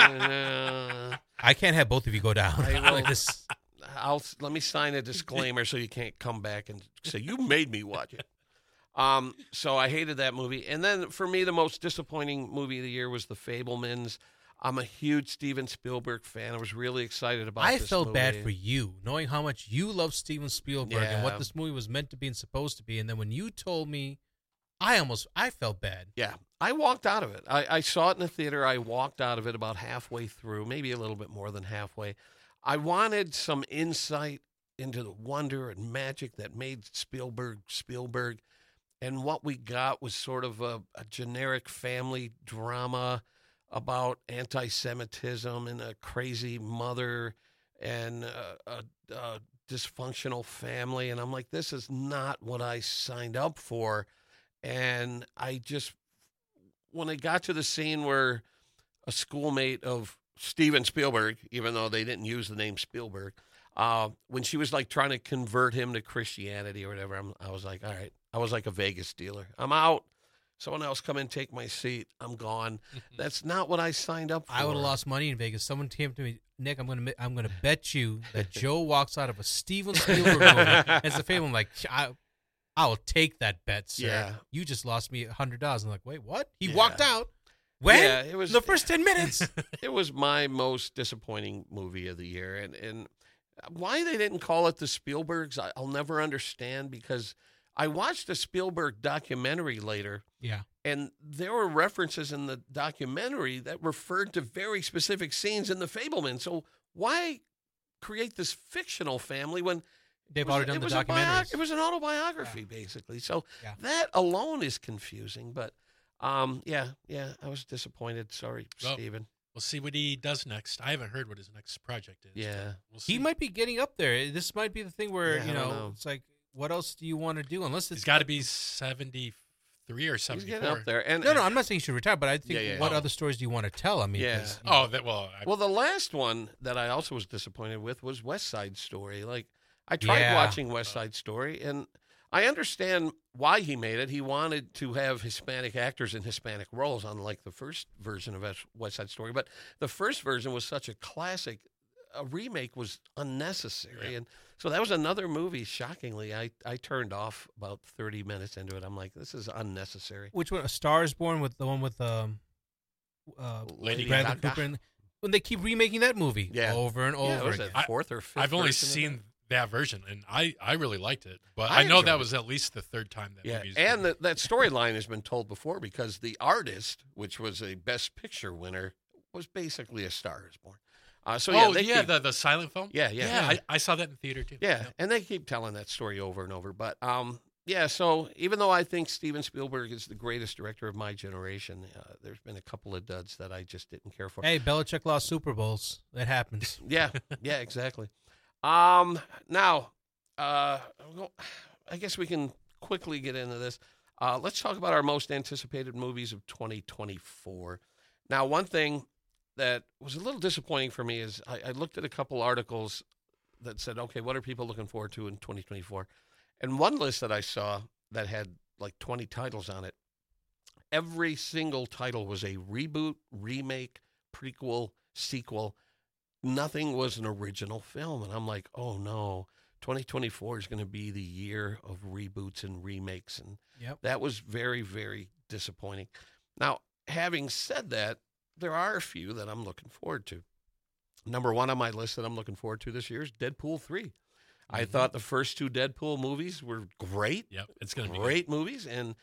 about
I can't have both of you go down. Like this.
Let me sign a disclaimer so you can't come back and say, you made me watch it. So I hated that movie. And then for me, the most disappointing movie of the year was The Fabelmans. I'm a huge Steven Spielberg fan. I was really excited about this movie.
I felt bad for you, knowing how much you love Steven Spielberg and what this movie was meant to be and supposed to be. And then when you told me, I felt bad.
Yeah, I walked out of it. I saw it in the theater. I walked out of it about halfway through, maybe a little bit more than halfway. I wanted some insight into the wonder and magic that made Spielberg. And what we got was sort of a generic family drama about anti-Semitism and a crazy mother and a dysfunctional family. And I'm like, this is not what I signed up for. And I just, when I got to the scene where a schoolmate of Steven Spielberg, even though they didn't use the name Spielberg, when she was like trying to convert him to Christianity or whatever, I was like, all right. I was like a Vegas dealer. I'm out. Someone else come in, take my seat. I'm gone. That's not what I signed up for.
I would have lost money in Vegas. Someone came to me, Nick, I'm gonna bet you that Joe walks out of a Steven Spielberg movie as a favor. I'm like, I will take that bet, sir.
Yeah.
You just lost me $100. I'm like, wait, what? He walked out. When?
Yeah, it was
the first 10 minutes.
It was my most disappointing movie of the year, and why they didn't call it the Spielbergs, I'll never understand, because I watched a Spielberg documentary later.
Yeah.
And there were references in the documentary that referred to very specific scenes in The Fabelmans. So why create this fictional family when
They've already done the documentaries.
It was an autobiography, basically. So
Yeah.
that alone is confusing. But yeah, I was disappointed. Sorry,
Well,
Steven.
We'll see what he does next. I haven't heard what his next project is.
Yeah.
but we'll see.
He might be getting up there. This might be the thing where
Yeah, I
you
don't
know,
know.
it's like, what else do you want to do? Unless it's
He's got to be 73 or
He's
74.
getting up there. And
No, I'm not saying you should retire, but I think
Yeah.
what
Oh.
other stories do you want to tell? I mean,
Yeah.
'cause, you
Oh,
know,
Well, the last one that I also was disappointed with was West Side Story. Like, I tried watching West Side Story, and I understand why he made it. He wanted to have Hispanic actors in Hispanic roles, unlike the first version of West Side Story. But the first version was such a classic. A remake was unnecessary.
Yeah.
And so that was another movie, shockingly. I turned off about 30 minutes into it. I'm like, this is unnecessary.
which one? A Star is Born with the one with
Lady
Bradley
Gaga.
Cooper. And when they keep remaking that movie
Yeah.
over and
Yeah,
over
was
again.
it fourth or fifth
I've only
version of
seen that version, and I really liked it. But
I
I know
enjoyed
that
it.
was at least the third time that
Yeah,
movie's
and
been-
that storyline has been told before because The Artist, which was a Best Picture winner, was basically A Star Is Born. So yeah,
oh,
they
yeah,
keep,
the silent film?
yeah.
I saw that in theater, too.
yeah, and they keep telling that story over and over. But yeah, so even though I think Steven Spielberg is the greatest director of my generation, there's been a couple of duds that I just didn't care for.
Hey, Belichick lost Super Bowls. That happens.
Yeah, exactly. Now, I guess we can quickly get into this. Let's talk about our most anticipated movies of 2024. Now, one thing that was a little disappointing for me is I looked at a couple articles that said, okay, what are people looking forward to in 2024? And one list that I saw that had like 20 titles on it, every single title was a reboot, remake, prequel, sequel. Nothing was an original film. And I'm like, oh no, 2024 is going to be the year of reboots and remakes. And
Yep.
that was very, very disappointing. Now, having said that, there are a few that I'm looking forward to. Number one on my list that I'm looking forward to this year is Deadpool 3. I thought the first two Deadpool movies were great.
Yep, it's going to be
Great movies.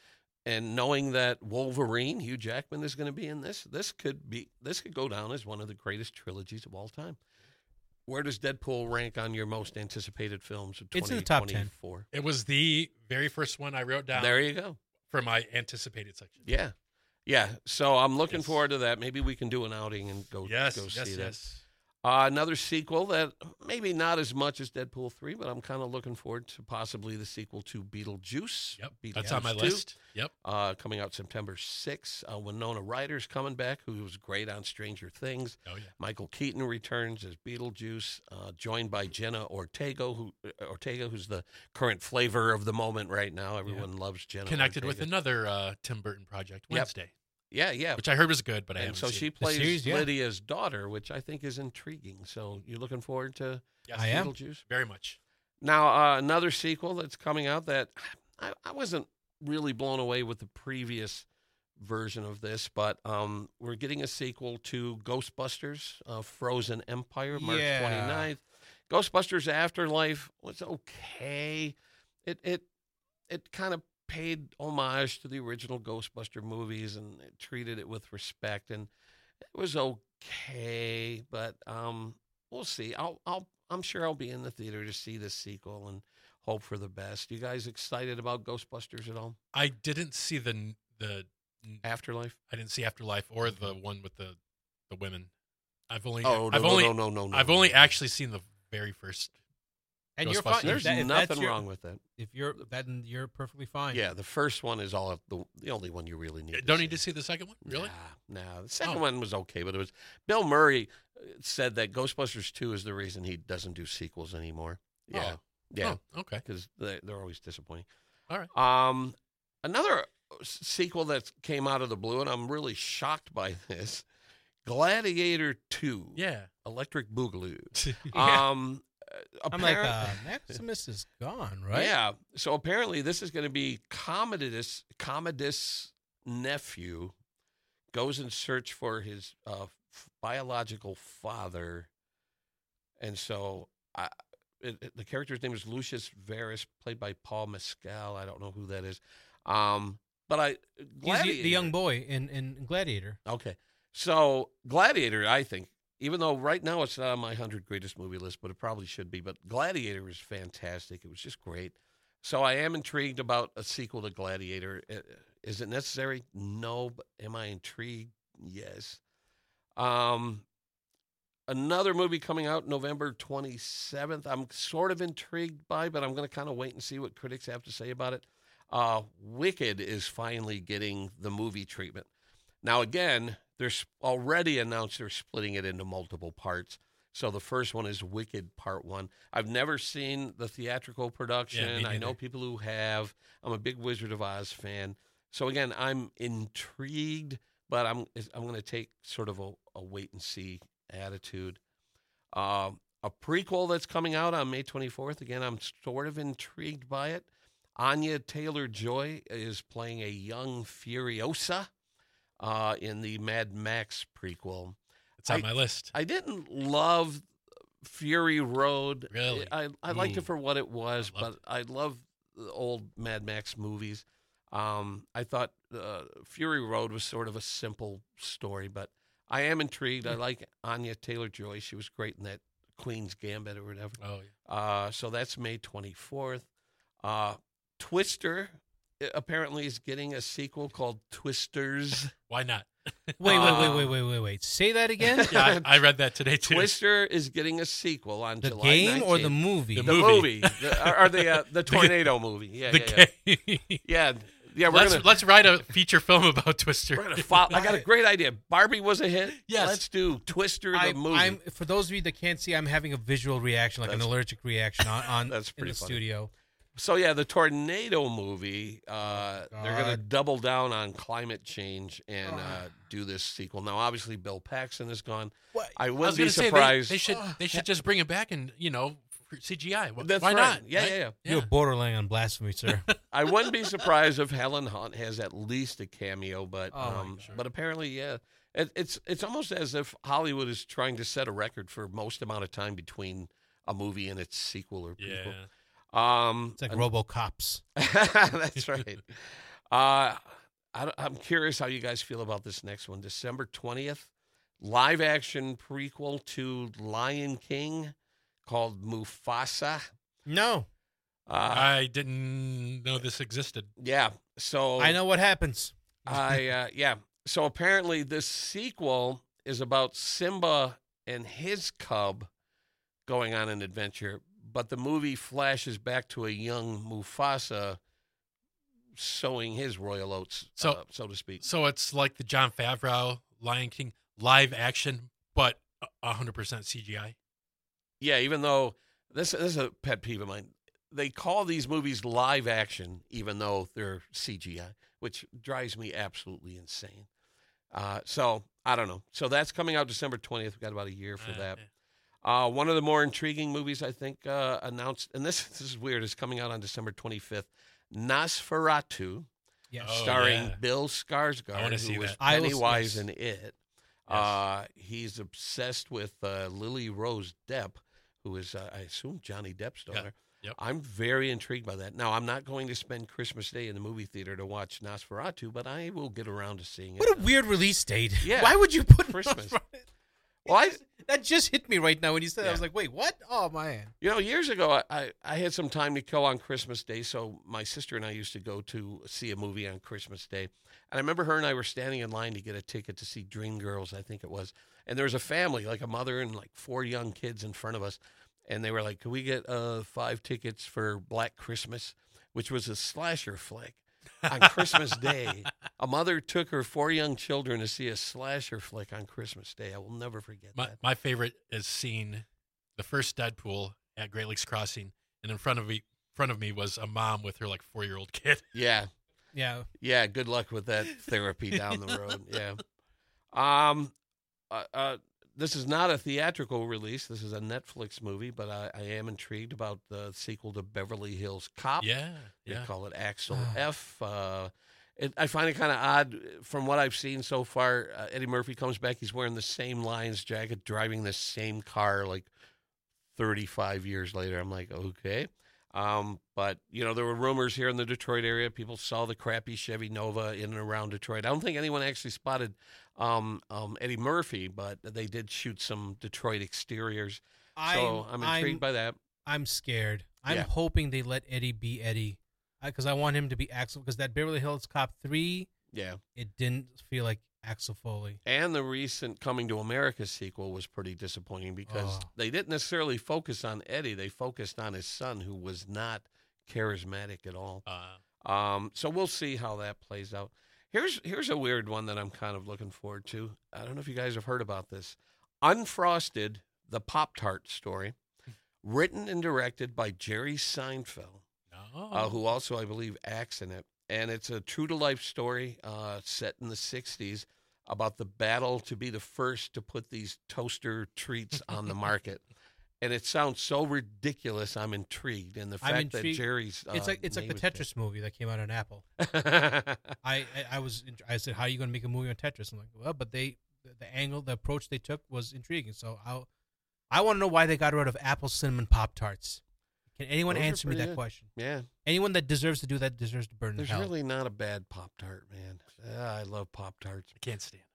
And knowing that Wolverine, Hugh Jackman, is going to be in this could go down as one of the greatest trilogies of all time. Where does Deadpool rank on your most anticipated films of 2024?
It's in the top 10.
It was the very first one I wrote down
There you go.
for my anticipated section.
Yeah. Yeah. So I'm looking
Yes.
forward to that. Maybe we can do an outing and go
Yes,
see
yes,
that.
yes.
Another sequel that maybe not as much as Deadpool 3, but I'm kind of looking forward to possibly the sequel to Beetlejuice.
Yep,
Beetlejuice
that's on my
2,
list. Yep.
coming out September 6th. Winona Ryder's coming back, who was great on Stranger Things.
Oh, yeah.
Michael Keaton returns as Beetlejuice, joined by Jenna Ortega, who's the current flavor of the moment right now. Everyone loves Jenna.
Connected
Ortega.
with another Tim Burton project,
Yep.
Wednesday,
Yeah.
which I heard was good, but I
And
haven't
so
seen
she
it.
plays
series, yeah.
Lydia's daughter, which I think is intriguing. So you're looking forward to
Yes,
I am.
Beetlejuice?
very much.
Now, another sequel that's coming out that I wasn't really blown away with the previous version of this, but we're getting a sequel to Ghostbusters, Frozen Empire, March
Yeah.
29th. Ghostbusters Afterlife was okay. It kind of paid homage to the original Ghostbuster movies and it treated it with respect, and it was okay, but we'll see. I'm sure I'll be in the theater to see this sequel and hope for the best. You guys excited about Ghostbusters at all?
I didn't see the
Afterlife?
I didn't see Afterlife or the one with the women. I've only
Oh,
I've
no,
only
no.
I've only actually seen the very first.
And you're
Ghostbusters.
fine.
There's
If that's
nothing
your-
wrong with that.
If you're then you're perfectly fine.
Yeah, the first one is all the only one you really need.
Don't need to see the second one, really?
Nah. The second
Oh.
one was okay, but it was Bill Murray said that Ghostbusters 2 is the reason he doesn't do sequels anymore. Yeah,
Oh.
yeah,
Oh, okay.
because they're always disappointing.
All right.
Another sequel that came out of the blue, and I'm really shocked by this: Gladiator 2.
Yeah.
Electric Boogaloo.
I'm like,
apparent-
Maximus is gone, right?
Yeah. So apparently, this is going to be Commodus' nephew goes in search for his biological father, and so the character's name is Lucius Verus, played by Paul Mescal. I don't know who that is, but
He's the young boy in Gladiator.
Okay, so Gladiator, I think, even though right now it's not on my 100 greatest movie list, but it probably should be. But Gladiator is fantastic. It was just great. So I am intrigued about a sequel to Gladiator. Is it necessary? No. But am I intrigued? Yes. Another movie coming out November 27th. I'm sort of intrigued by, but I'm going to kind of wait and see what critics have to say about it. Wicked is finally getting the movie treatment. Now, again, they're already announced they're splitting it into multiple parts. So the first one is Wicked Part 1. I've never seen the theatrical production.
Yeah,
I know people who have. I'm a big Wizard of Oz fan. So, again, I'm intrigued, but I'm going to take sort of a wait-and-see attitude. A prequel that's coming out on May 24th. Again, I'm sort of intrigued by it. Anya Taylor-Joy is playing a young Furiosa in the Mad Max prequel.
It's on my list.
I didn't love Fury Road.
Really?
I liked it for what it was, but I love the old Mad Max movies. I thought Fury Road was sort of a simple story, but I am intrigued. I like Anya Taylor-Joy. She was great in that Queen's Gambit or whatever.
Oh, yeah.
So that's May 24th. Twister apparently is getting a sequel called Twisters.
Why not?
Wait. Say that again?
Yeah, I read that today, too.
Twister is getting a sequel on
The
July
game
19th.
or the movie?
The
The
movie.
the tornado movie. Yeah.
Let's write a feature film about Twister.
I got a great idea. Barbie was a hit.
Yes.
Let's do Twister the movie.
For those of you that can't see, I'm having a visual reaction, like an allergic reaction on
That's pretty
in the
funny.
studio.
So, yeah, the tornado movie, they're going to double down on climate change and do this sequel. Now, obviously, Bill Paxton is gone.
What?
I
I
wouldn't
was
be
going to say
surprised.
they should just bring it back and for CGI.
That's
Why
right.
not?
Yeah,
Right?
yeah.
You're borderline on blasphemy, sir.
I wouldn't be surprised if Helen Hunt has at least a cameo, but
sure.
but apparently, yeah, it's almost as if Hollywood is trying to set a record for most amount of time between a movie and its sequel or prequel.
Yeah.
It's like RoboCops.
That's right. I'm curious how you guys feel about this next one, December 20th, live action prequel to Lion King called Mufasa.
No.
I didn't know this existed.
Yeah. So
I know what happens.
yeah. So apparently this sequel is about Simba and his cub going on an adventure, but the movie flashes back to a young Mufasa sowing his royal oats, so to speak.
So it's like the Jon Favreau Lion King live action, but 100% CGI.
Yeah, even though this is a pet peeve of mine. They call these movies live action, even though they're CGI, which drives me absolutely insane. So I don't know. So that's coming out December 20th. We've got about a year for that.
Yeah.
One of the more intriguing movies, I think, announced, and this is weird, is coming out on December 25th, Nosferatu,
Yes.
starring Bill Skarsgård,
I wanna see
who was
that.
Pennywise
Yes.
in it.
Yes.
He's obsessed with Lily Rose Depp, who is, I assume, Johnny Depp's daughter.
Yep.
I'm very intrigued by that. Now, I'm not going to spend Christmas Day in the movie theater to watch Nosferatu, but I will get around to seeing it.
What a weird release date.
Yeah.
Why would you put
Christmas.
Nosferatu?
Well,
That just hit me right now when you said that. I
Yeah.
was like, wait, what? Oh, man.
years ago, I had some time to kill on Christmas Day, so my sister and I used to go to see a movie on Christmas Day. And I remember her and I were standing in line to get a ticket to see Dreamgirls, I think it was. And there was a family, like a mother and like 4 young kids in front of us. And they were like, "Can we get 5 tickets for Black Christmas?" which was a slasher flick on Christmas Day. A mother took her 4 young children to see a slasher flick on Christmas Day. I will never forget that.
My favorite is seeing the first Deadpool at Great Lakes Crossing, and in front of me was a mom with her 4-year-old kid.
Yeah.
Yeah.
Yeah, good luck with that therapy down the road. Yeah. This is not a theatrical release. This is a Netflix movie, but I am intrigued about the sequel to Beverly Hills Cop.
Yeah.
They call it Axel F. I find it kind of odd from what I've seen so far. Eddie Murphy comes back. He's wearing the same Lions jacket, driving the same car 35 years later. I'm like, okay. But, there were rumors here in the Detroit area. People saw the crappy Chevy Nova in and around Detroit. I don't think anyone actually spotted Eddie Murphy, but they did shoot some Detroit exteriors. So I'm intrigued by that.
I'm scared. I'm hoping they let Eddie be Eddie, because I want him to be Axel, because that Beverly Hills Cop 3, it didn't feel like Axel Foley.
And the recent Coming to America sequel was pretty disappointing because they didn't necessarily focus on Eddie. They focused on his son, who was not charismatic at all. So we'll see how that plays out. Here's a weird one that I'm kind of looking forward to. I don't know if you guys have heard about this. Unfrosted, the Pop-Tart story, written and directed by Jerry Seinfeld, who also, I believe, acts in it. And it's a true-to-life story set in the 60s about the battle to be the first to put these toaster treats on the market. And it sounds so ridiculous, I'm intrigued. And the fact that Jerry's...
it's like the Tetris movie that came out on Apple. I said, how are you going to make a movie on Tetris? I'm like, well, but the approach they took was intriguing. So I want to know why they got rid of Apple Cinnamon Pop-Tarts. Can anyone answer me that question?
Yeah.
Anyone that deserves to do that deserves to burn in hell.
There's really not a bad Pop-Tart, man. I love Pop-Tarts.
I can't stand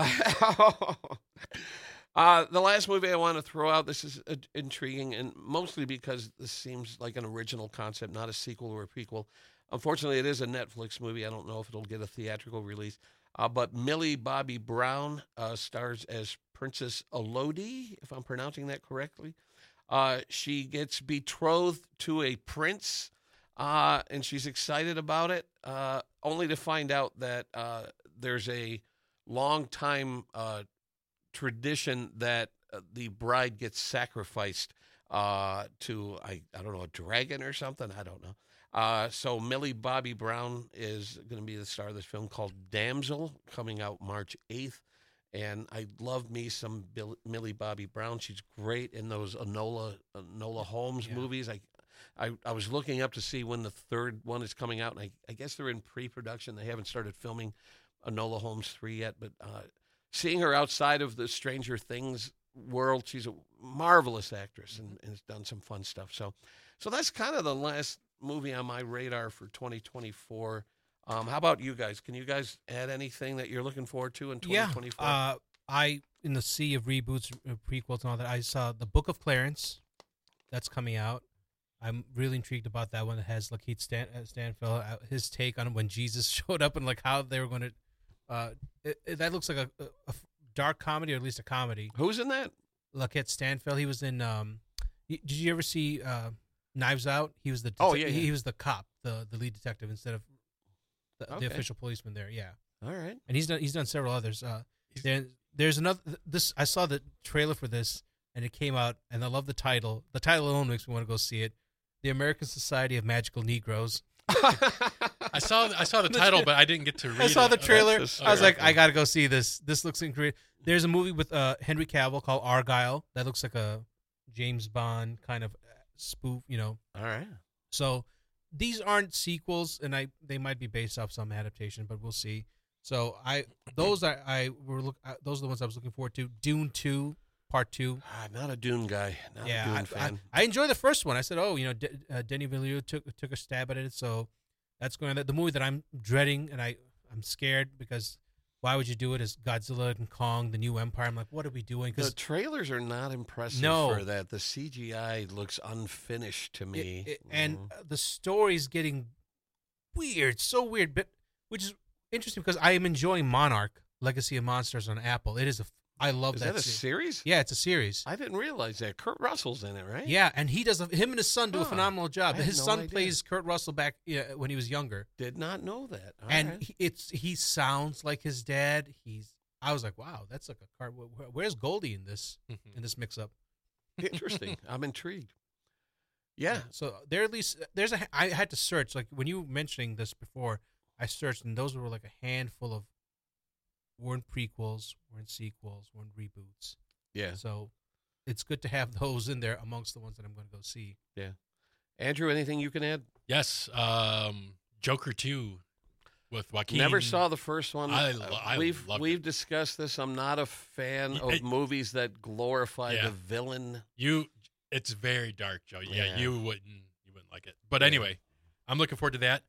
it. The last movie I want to throw out, this is intriguing, and mostly because this seems like an original concept, not a sequel or a prequel. Unfortunately, it is a Netflix movie. I don't know if it'll get a theatrical release. But Millie Bobby Brown stars as Princess Elodie, if I'm pronouncing that correctly. She gets betrothed to a prince, and she's excited about it, only to find out that there's a long-time tradition that the bride gets sacrificed to, I don't know, a dragon or something. I don't know. So Millie Bobby Brown is going to be the star of this film called Damsel, coming out March 8th. And I love me some Millie Bobby Brown. She's great in those Enola Holmes movies. I was looking up to see when the third one is coming out, and I guess they're in pre-production. They haven't started filming Enola Holmes 3 yet, but seeing her outside of the Stranger Things world, she's a marvelous actress and has done some fun stuff. So that's kind of the last movie on my radar for 2024. How about you guys? Can you guys add anything that you're looking forward to in 2024?
Yeah. In the sea of reboots, prequels, and all that, I saw The Book of Clarence. That's coming out. I'm really intrigued about that one. That has Lakeith Stanfield, his take on when Jesus showed up and like how they were going to. That looks like a dark comedy, or at least a comedy.
Who's in that?
Lakeith Stanfield. He was in. Did you ever see Knives Out? He was the. He was the cop, the lead detective, instead of the official policeman there. Yeah.
All right.
And he's done several others. There's another. I saw the trailer for this, and it came out, and I love the title. The title alone makes me want to go see it. The American Society of Magical Negroes.
I saw the title, but I didn't get to read it.
I saw the trailer. I was like,
cool.
I got to go see this. This looks incredible. There's a movie with Henry Cavill called Argyle that looks like a James Bond kind of spoof,
All right.
So these aren't sequels, and they might be based off some adaptation, but we'll see. So those are the ones I was looking forward to. Dune 2, Part 2.
Not a Dune guy. Not a Dune fan.
I enjoyed the first one. I said, Denis Villeneuve took a stab at it, so that's going to the movie that I'm dreading, and I'm scared because why would you do it as Godzilla and Kong, the new empire? I'm like, what are we doing?
The trailers are not impressive for that. The CGI looks unfinished to me.
And the story's getting weird, so weird, but which is interesting because I am enjoying Monarch, Legacy of Monsters on Apple. I love that.
Is that a series?
Yeah, it's a series.
I didn't realize that. Kurt Russell's in it, right?
Yeah, and him and his son do a phenomenal job. His son plays Kurt Russell back when he was younger.
Did not know that. All
and
right.
he sounds like his dad. I was like, wow, that's like a car. Where's Goldie in this mix-up?
Interesting. I'm intrigued. Yeah.
So there at least I had to search, like when you were mentioning this before, I searched, and those were like a handful of weren't prequels, weren't sequels, weren't reboots.
Yeah.
So it's good to have those in there amongst the ones that I'm going to go see.
Yeah. Andrew, anything you can add?
Yes. Joker 2 with Joaquin.
Never saw the first one.
We've
discussed this. I'm not a fan of movies that glorify the villain.
It's very dark, Joe. Yeah, you wouldn't didn't like it. But
Yeah.
anyway, I'm looking forward to that.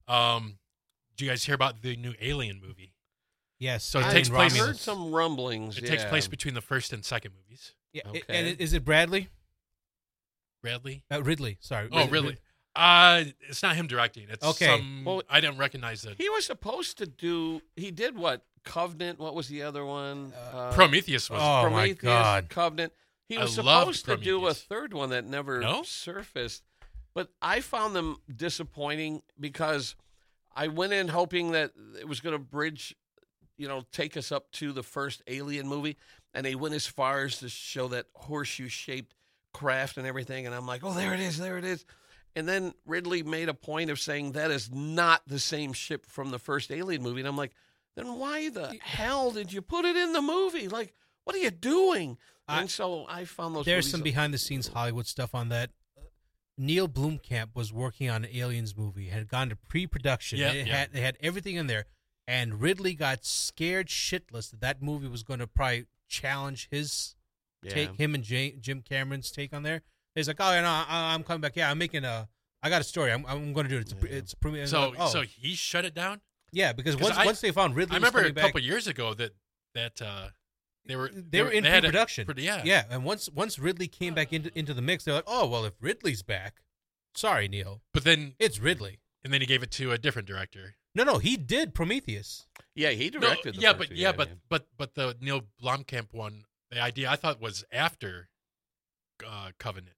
Do you guys hear about the new Alien movie?
Yes.
So it
I
takes place-
heard some rumblings.
It takes place between the first and second movies.
Yeah.
Okay.
And is it Bradley?
Bradley?
Ridley. Sorry.
Oh, really? It's not him directing. It's
Okay.
some.
Well,
I didn't recognize it.
He was supposed to do. He did what? Covenant. What was the other one?
Prometheus was.
Oh, my
Prometheus,
God.
Covenant. He was
I loved
supposed to do a
Prometheus.
third one that never
No?
surfaced. But I found them disappointing because I went in hoping that it was going to bridge, take us up to the first Alien movie. And they went as far as to show that horseshoe-shaped craft and everything. And I'm like, oh, there it is, there it is. And then Ridley made a point of saying that is not the same ship from the first Alien movie. And I'm like, then why the hell did you put it in the movie? Like, what are you doing? And so I found those
There's
movies
some behind-the-scenes Hollywood stuff on that. Neil Blomkamp was working on an Aliens movie, had gone to pre-production.
Yeah,
They had everything in there. And Ridley got scared shitless that movie was going to probably challenge his take, him and Jim Cameron's take on there. He's like, oh, I'm coming back. Yeah, I got a story. I'm going to do it. It's premiere.
So,
like, oh.
so he shut it down.
Yeah, because
Because
once they found Ridley,
I remember a
back,
couple years ago that they were
in
had
pre-production.
Yeah.
Yeah, and once Ridley came back into the mix, they're like, oh well, if Ridley's back, sorry Neil,
But then
it's Ridley.
and then he gave it to a different director.
No, he did Prometheus.
Yeah, he
No,
directed.
yeah,
the
but
first
yeah,
two,
but the Neil Blomkamp one, the idea I thought was after Covenant.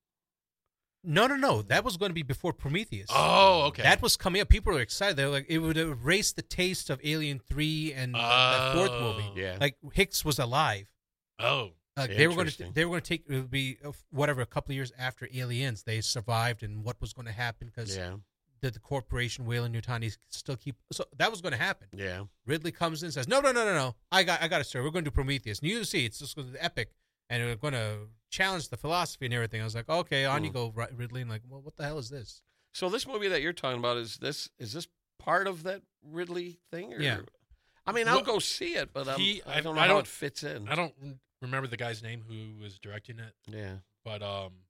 No, that was going to be before Prometheus.
Oh, okay.
That was coming up. People were excited. They were like, it would erase the taste of Alien 3 and that fourth movie.
Yeah.
Like Hicks was alive.
Oh,
Like they were going
Interesting.
to take it would be whatever a couple of years after Aliens they survived and what was going to happen because
yeah,
did the corporation Weyland-Yutani still keep so that was going to happen.
yeah.
Ridley comes in and says no I got a story. We're going to do Prometheus and you see it's just going to be epic and we're going to challenge the philosophy and everything. I was like okay on you go Ridley and like well what the hell is this?
So this movie that you're talking about is this part of that Ridley thing? Or?
Yeah.
I mean, I'll go see it, but I don't know how it fits in.
I don't remember the guy's name who was directing it,
Yeah.
but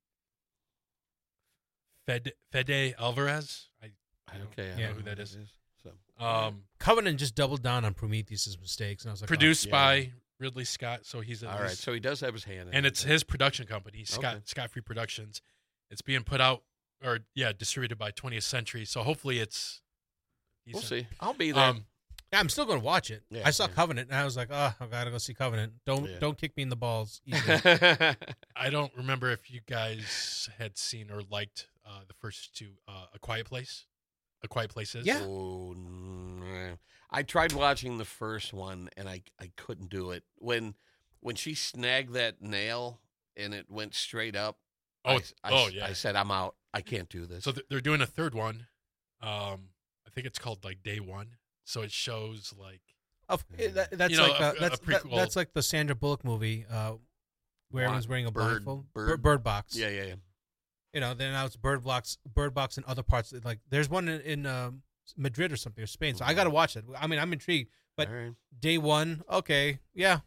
Fede Alvarez. I
Okay.
don't know who that is.
So.
Covenant just doubled down on Prometheus' mistakes and I was like
Produced
yeah.
by Ridley Scott, so he's
All right. So he does have his hand in
and
it.
it's his production company,
Okay.
Scott Free Productions. It's being put out or distributed by 20th Century. So hopefully it's.
We'll
decent.
see. I'll be there.
yeah, I'm still going to watch it.
Yeah,
I saw
yeah.
Covenant and I was like oh I got to go see Covenant.
Yeah.
Don't kick me in the balls either.
I don't remember if you guys had seen or liked the first two, A Quiet Place. A Quiet Place is.
Yeah.
Oh, no. I tried watching the first one and I couldn't do it. When she snagged that nail and it went straight up.
Oh,
I said I'm out. I can't do this.
So they're doing a third one. I think it's called like Day One. So it shows like
That's
You know,
like
a prequel.
that's like the Sandra Bullock movie where everyone's wearing a
Bird-
blindfold.
Bird-
Bird Box.
yeah.
You know, then now it's Bird Box in other parts. Like there's one in Madrid or something or Spain. So I got to watch it. I mean, I'm intrigued. But
All right.
Day One, okay, yeah.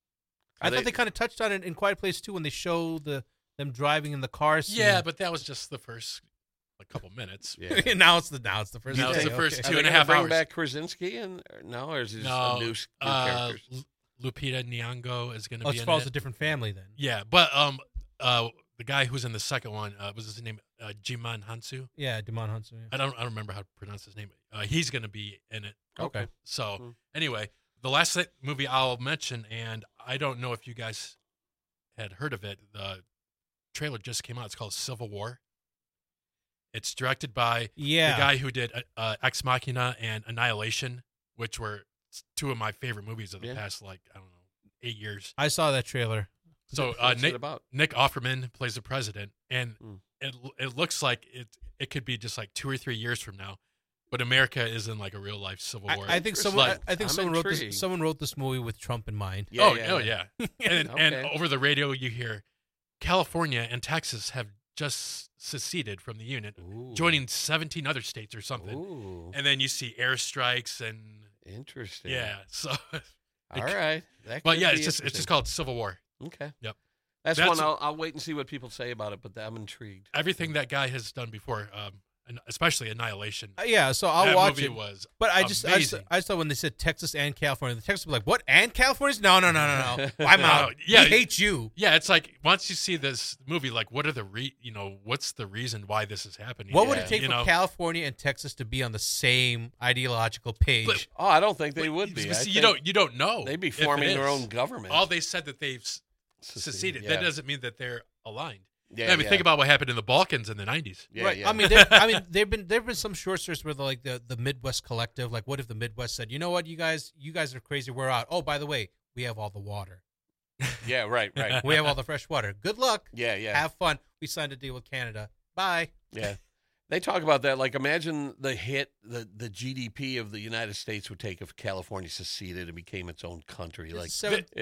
I
Are
thought
they-
they kind of touched on it in Quiet Place too when they show them driving in the car. Scene.
yeah, but that was just the first couple minutes.
Yeah.
now it's the first.
Now it's
day,
the first
okay.
two
Are
and
they
a
gonna
half
bring
hours.
back Krasinski or is it just
No,
new characters?
Lupita Nyong'o is going to
Oh,
be
it
in
follows
it.
a different family then.
Yeah, but the guy who's in the second one was his name Jiman Hansu.
Yeah, Damon Hudson. Yeah.
I don't remember how to pronounce his name. He's going to be in it.
Okay.
So
Hmm.
anyway, the last movie I'll mention, and I don't know if you guys had heard of it. The trailer just came out. It's called Civil War. It's directed by
Yeah.
the guy who did Ex Machina and Annihilation, which were two of my favorite movies of the
Yeah.
past, 8 years.
I saw that trailer.
So
What's it about?
Nick Offerman plays the president, and
Hmm.
it looks like it could be just like 2 or 3 years from now, but America is in like a real life civil war.
I think
Interesting.
someone.
Like,
I think
I'm
someone wrote
intrigued.
this. Someone wrote this movie with Trump in mind.
Yeah,
yeah. And
Okay.
over the radio you hear California and Texas have just seceded from the union,
Ooh.
joining 17 other states or something.
Ooh.
And then you see airstrikes and
Interesting.
yeah. So,
All right. That
but
could
yeah,
be
it's just
interesting.
called Civil War.
Okay.
Yep.
That's one I'll wait and see what people say about it, but I'm intrigued.
Everything that guy has done before, and especially Annihilation.
So I'll watch
movie
it.
Was
but I just thought when they said Texas and California, the Texas was like, what? And California? No. I'm out.
Yeah,
we hate you.
Yeah, it's like once you see this movie, like, what are the what's the reason why this is happening?
What would it take for California and Texas to be on the same ideological page?
I don't think they would be.
You don't know.
They'd be forming their own government.
All they said that they've seceded.
Yeah.
That doesn't mean that they're aligned.
Yeah,
think about what happened in the Balkans in the 90s.
Yeah,
right.
Yeah.
I mean, there've been some short stories where the Midwest Collective, like, what if the Midwest said, you know what, you guys are crazy, we're out. Oh, by the way, we have all the water.
Yeah, right.
We have all the fresh water. Good luck.
Yeah.
Have fun. We signed a deal with Canada. Bye.
Yeah. They talk about that. Like, imagine the hit the GDP of the United States would take if California seceded and became its own country. Like,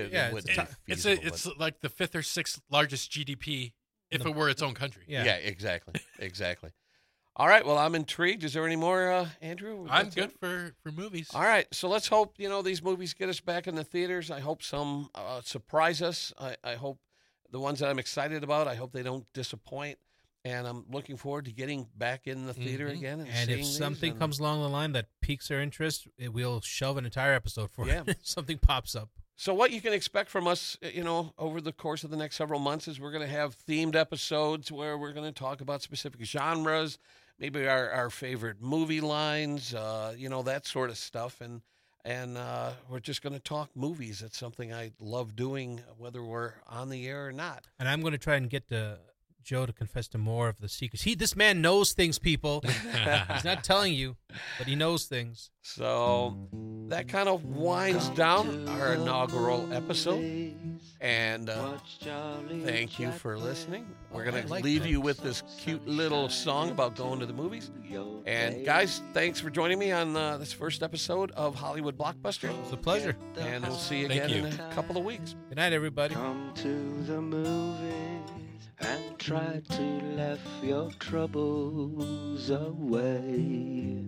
it's like the 5th or 6th largest GDP if it were its own country.
Yeah, exactly. All right. Well, I'm intrigued. Is there any more, Andrew?
I'm good for movies.
All right. So let's hope these movies get us back in the theaters. I hope some surprise us. I hope the ones that I'm excited about, I hope they don't disappoint. And I'm looking forward to getting back in the theater again. And
if something comes along the line that piques our interest, we'll shove an entire episode for it. Something pops up.
So what you can expect from us, over the course of the next several months is we're going to have themed episodes where we're going to talk about specific genres, maybe our favorite movie lines, that sort of stuff. And we're just going to talk movies. It's something I love doing, whether we're on the air or not.
And I'm going to try and get Joe to confess to more of the secrets. This man knows things, people. He's not telling you, but he knows things.
So that kind of winds down our inaugural episode. And thank you for listening. We're going to leave you with this cute little song about going to the movies. And guys, thanks for joining me on this first episode of Hollywood Blockbuster.
It's a pleasure.
And we'll see you again in a couple of weeks.
Good night, everybody.
Come to the movies and try to laugh your troubles away.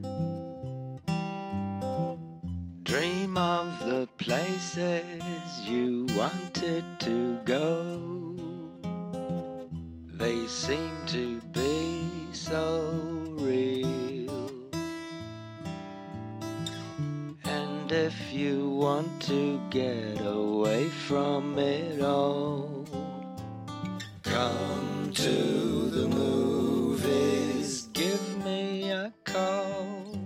Dream of the places you wanted to go. They seem to be so real. And if you want to get away from it all, come to the movies, give me a call.